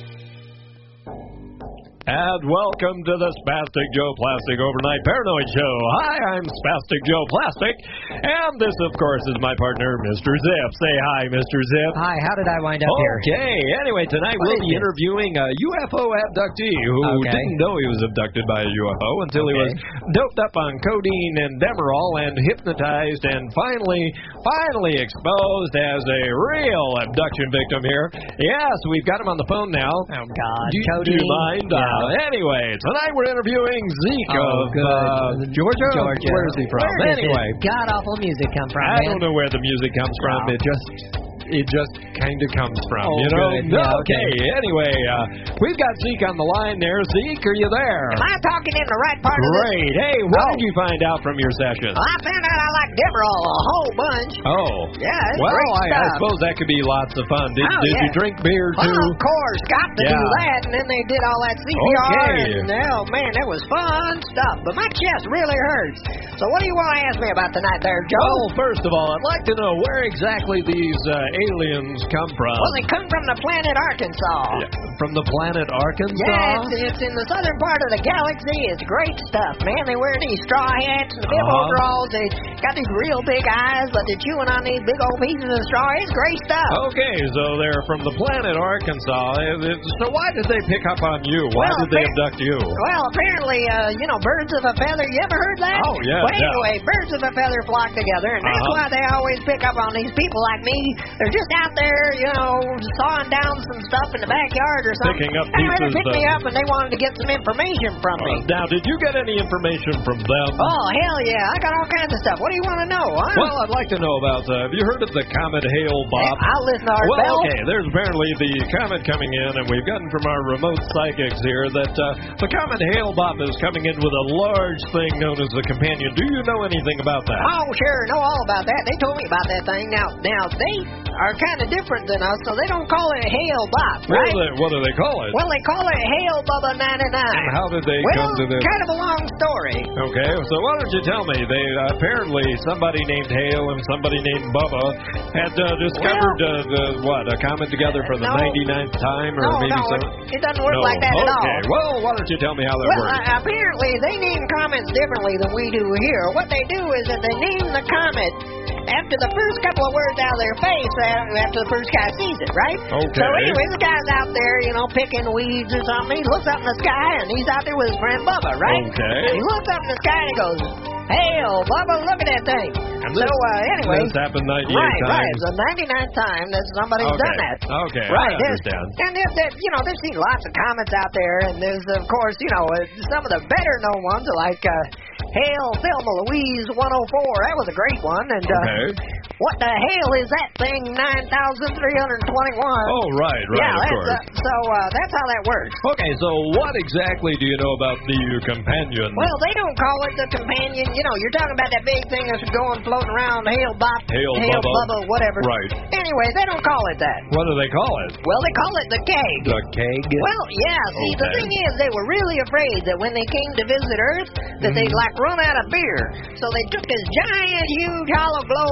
And welcome to the Spastic Joe Plastic Overnight Paranoid Show. Hi, I'm Spastic Joe Plastic, and this, of course, is my partner, Mister Zip. Say hi, Mister Zip. Hi, how did I wind up here? Okay, anyway, tonight What we'll is be this? interviewing a U F O abductee who Okay. didn't know he was abducted by a U F O until he Okay. was doped up on codeine and Demerol and hypnotized and finally, finally exposed as a real abduction victim here. Yes, we've got him on the phone now. Oh, God. Do, Codeine? do you mind? Yeah. Uh, anyway, tonight we're interviewing Zeke Oh, of good. uh, Georgia. Georgia. Where is he from? Where anyway, does this god-awful music come from, I man? don't know where the music comes from. No. It just it just kind of comes from, Oh, you know? good. No, Yeah, okay. Anyway, uh, we've got Zeke on the line there. Zeke, are you there? Am I talking in the right part of this? Great. Hey, what Oh. did you find out from your session? Well, I found out I like Demerol a whole bunch. Oh. Yeah, it's well, great I, I stuff. suppose that could be lots of fun. Did, Oh, did yeah. you drink beer, too? Well, of course, got to do Yeah. that, and then they did all that C P R, Okay. and oh man, that was fun stuff. But my chest really hurts. So what do you want to ask me about tonight, there, Joe? Well, first of all, I'd like to know where exactly these uh, aliens come from. Well, they come from the planet Arkansas. Yeah, from the planet Arkansas? Yeah, it's, it's in the southern part of the galaxy. It's great stuff, man. They wear these straw hats and bib Uh-huh. overalls. They got these real big eyes, but they're chewing on these big old pieces of straw. It's great stuff. Okay, so they're from the planet Arkansas. Uh, So why did they pick up on you? Why Well, did they appar- abduct you? Well, apparently, uh, you know, birds of a feather. You ever heard that? Oh, yeah, Well, yeah. anyway, birds of a feather flock together, and that's Uh-huh. why they always pick up on these people like me. They're just out there, you know, sawing down some stuff in the backyard or something. Picking up Anyway, they pieces picked me of- up, and they wanted to get some information from me. Uh, now, did you get any information from them? Oh, hell yeah. I got all kinds of stuff. What do you want to know? Huh? Well, I'd like to know about, uh, have you heard of the Comet Hale-Bopp? I'll listen to Art Well, Bell. okay, there's apparently the comet coming in, and we've gotten from our remote psychics here that uh, the Comet Hale-Bopp is coming in with a large thing known as the Companion. Do you know anything about that? Oh, sure. Know all about that. They told me about that thing. Now, now they are kind of different than us, so they don't call it Hale Bop, What, right? do they, what do they call it? Well, they call it Hale Bubba ninety-nine. And how did they well, come to this? kind of a long story. Okay, so why don't you tell me? They uh, apparently somebody named Hale and somebody named Bubba had uh, discovered uh, the what a comet together for the No. ninety-ninth time, or No, maybe no, some. it, it doesn't work No. like that at all. Okay, well, why don't you tell me how that Well, works? uh, apparently they name comets differently than we do here. What they do is that they name the comet after the first couple of words out of their face uh, after the first guy sees it, right? Okay. So anyway, the guy's out there, you know, picking weeds or something. He looks up in the sky, and he's out there with his friend Bubba, right? Okay. And he looks up in the sky and he goes, "Hey, oh, Bubba, look at that thing." And so this- uh, anyway, this happened ninety-eight right, right. times. It's the ninety-ninth time that somebody's Okay. done that. Okay, right. I there's- understand. And there's, there, you know, there's seen lots of comets out there, and there's of course, you know, uh, some of the better known ones are like uh, Hale Thelma Louise one oh four. That was a great one. And uh, Okay. what the hell is that thing? Nine thousand three hundred twenty-one. Oh, right, right, Yeah, of that's, course. Uh, so uh, that's how that works. Okay, so what exactly do you know about the Companion? Well, they don't call it the Companion. You know, you're talking about that big thing that's going floating around, Hale Bop, Hale Hale Bubba. Bubba, whatever. Right. Anyway, they don't call it that. What do they call it? Well, they call it the keg. The keg? Well, yeah. See, the Okay. thing is, they were really afraid that when they came to visit Earth, that they'd like run out of beer. So they took this giant, huge hollow globe and filled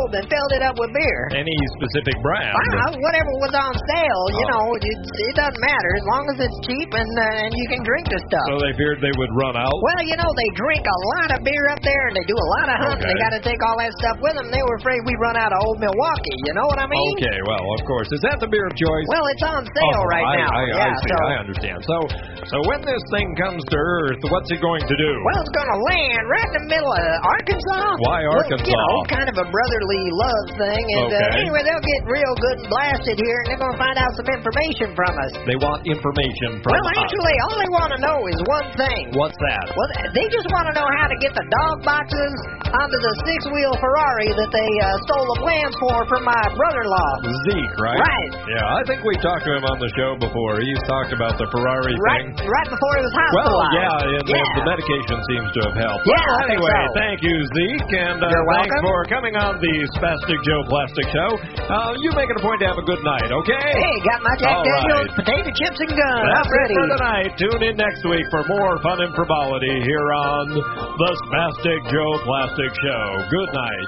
filled it up with beer. Any specific brand? I don't know, whatever was on sale, you Oh. know, it, it doesn't matter as long as it's cheap and uh, and you can drink the stuff. So they feared they would run out? Well, you know, they drink a lot of beer up there and they do a lot of hunting. Okay. They got to take all that stuff with them. They were afraid we'd run out of old Milwaukee, you know what I mean? Okay, well, of course. Is that the beer of choice? Well, it's on sale Oh, right I, now. I, yeah, I see. so. I understand. So, so when this thing comes to Earth, what's it going to do? Well, it's going to land right in the middle of Arkansas. Why Well, Arkansas? You know, kind of a brotherly love thing. And Okay. uh, anyway, they'll get real good and blasted here, and they're going to find out some information from us. They want information from Well, us. actually, all they want to know is one thing. What's that? Well, they just want to know how to get the dog boxes onto the six-wheel Ferrari that they uh, stole the plans for from my brother-in-law. Zeke, right? Right. Yeah, I think we talked to him on the show before. He's talked about the Ferrari Right, thing. right before he was Well, hospitalized. yeah, and yeah. The, the medication seems to have helped. Yeah, well, I think anyway, so. thank you, Zeke, and uh, You're thanks welcome. for coming on the Spastic Joe Plastic Show. Uh, you make it a point to have a good night, okay? Hey, got my Jack All Daniels right. potato chips and gun. That's I'm ready. it for tonight. Tune in next week for more fun and frivolity here on the Spastic Joe Plastic Show. Good night.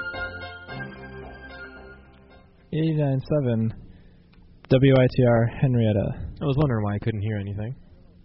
eighty-nine point seven W I T R Henrietta. I was wondering why I couldn't hear anything.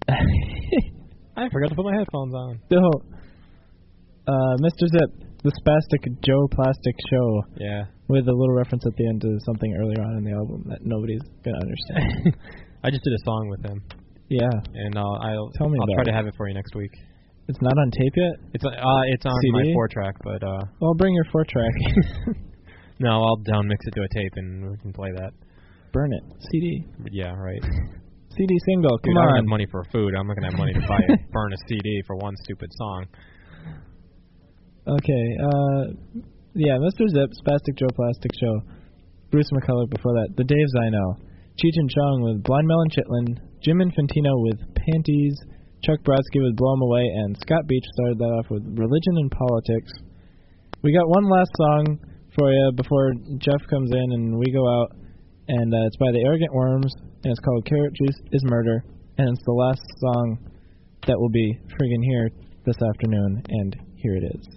I forgot to put my headphones on. No. Uh, Mister Zip, the Spastic Joe Plastic Show. Yeah. With a little reference at the end to something earlier on in the album that nobody's gonna understand. I just did a song with him. Yeah. And uh, I'll Tell me I'll about try to it. have it for you next week. It's not on tape yet? It's uh it's on C D? my four track, but uh Well, bring your four track. no, I'll down mix it to a tape and we can play that. Burn it. C D. Yeah, right. C D single. Dude, Come I don't on. have money for food. I'm not gonna have money to buy burn a C D for one stupid song. Okay. Uh, yeah, Mister Zip, Spastic Joe Plastic Show. Bruce McCullough before that. The Daves I Know. Cheech and Chong with Blind Melon Chitlin. Jim Infantino with Panties. Chuck Brodsky with Blow 'em Away. And Scott Beach started that off with Religion and Politics. We got one last song for you before Jeff comes in and we go out. And uh, it's by the Arrogant Worms. And it's called Carrot Juice is Murder. And it's the last song that will be friggin' here this afternoon. And here it is.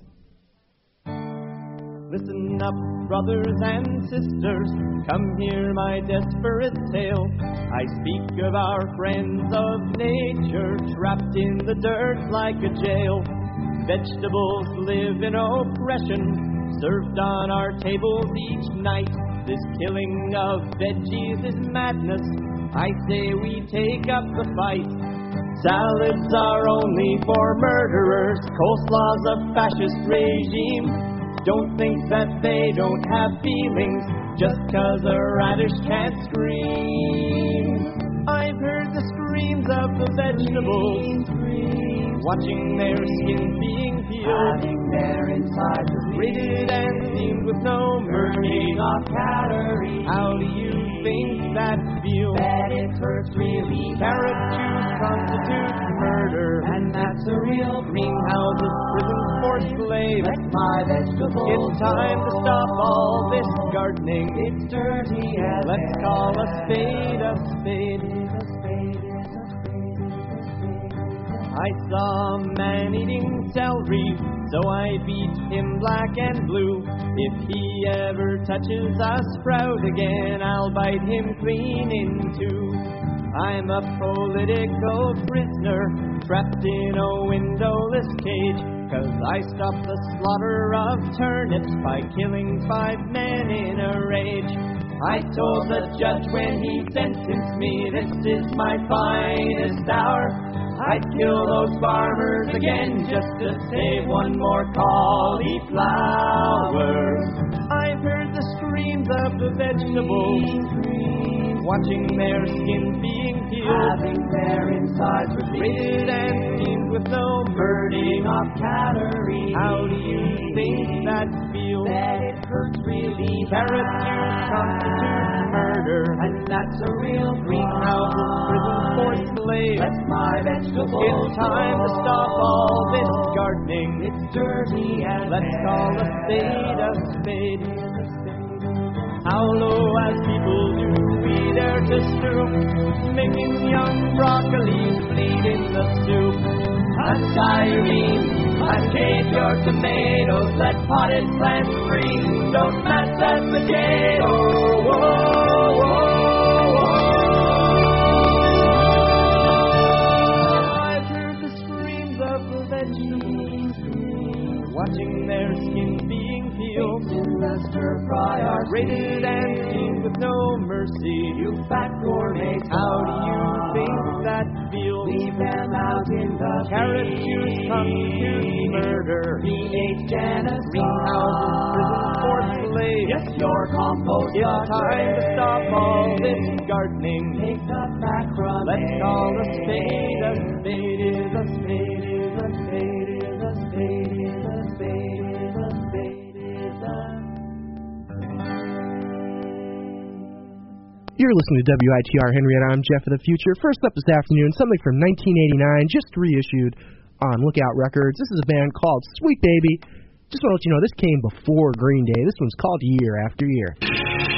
Listen up, brothers and sisters, come hear my desperate tale. I speak of our friends of nature, trapped in the dirt like a jail. Vegetables live in oppression, served on our tables each night. This killing of veggies is madness, I say we take up the fight. Salads are only for murderers, coleslaw's a fascist regime. Don't think that they don't have feelings just 'cause a radish can't scream. I've heard the screams of the vegetables, watching their skin being peeled, having their insides rated and seamed with no burning off calories. How do you think that feels? That it hurts really. Carrot juice constitutes murder, and that's a real greenhouses, prisons for slaves. That's my vegetables. It's time to stop all this gardening. It's dirty as Let's call a spade a spade. I saw a man eating celery, so I beat him black and blue. If he ever touches a sprout again, I'll bite him clean in two. I'm a political prisoner, trapped in a windowless cage, 'cause I stopped the slaughter of turnips by killing five men in a rage. I told the judge when he sentenced me, this is my finest hour. I'd kill those farmers again just to save one more cauliflower. I've heard the screams of the vegetables, watching their skin being peeled, having their insides rated and seamed with no burning off calories. How do you think that feels? That it hurts really. Carrot juice constitutes murder, and that's a real greenhouses, prisons for slaves. That's my vegetables. It's time to stop all this gardening. It's dirty and let's call a spade a spade. How low as people do we dare to stoop, making young broccoli bleed in the soup. styrene. Cascade your tomatoes, let potted plants freeze. Don't mash that potato. Whoa, whoa, whoa. I've heard the screams of the vegetables, watching their skin being peeled. The stir fry are raided and steamed with no mercy. You fat gourmets, how do you think that feels? Leave them out in the carrot juice constitutes murder. P H Janice, greenhouses, prisons, forced slaves. Yes, your compost. It's time to stop all this gardening. Take the back from Let's call a spade a spade is a spade is a spade is a spade is a spade is a spade is a. You're listening to W I T R Henrietta. I'm Jeff of the Future. First up this afternoon, something from nineteen eighty-nine, just reissued on Lookout Records. This is a band called Sweet Baby. Just want to let you know, this came before Green Day. This one's called Year After Year.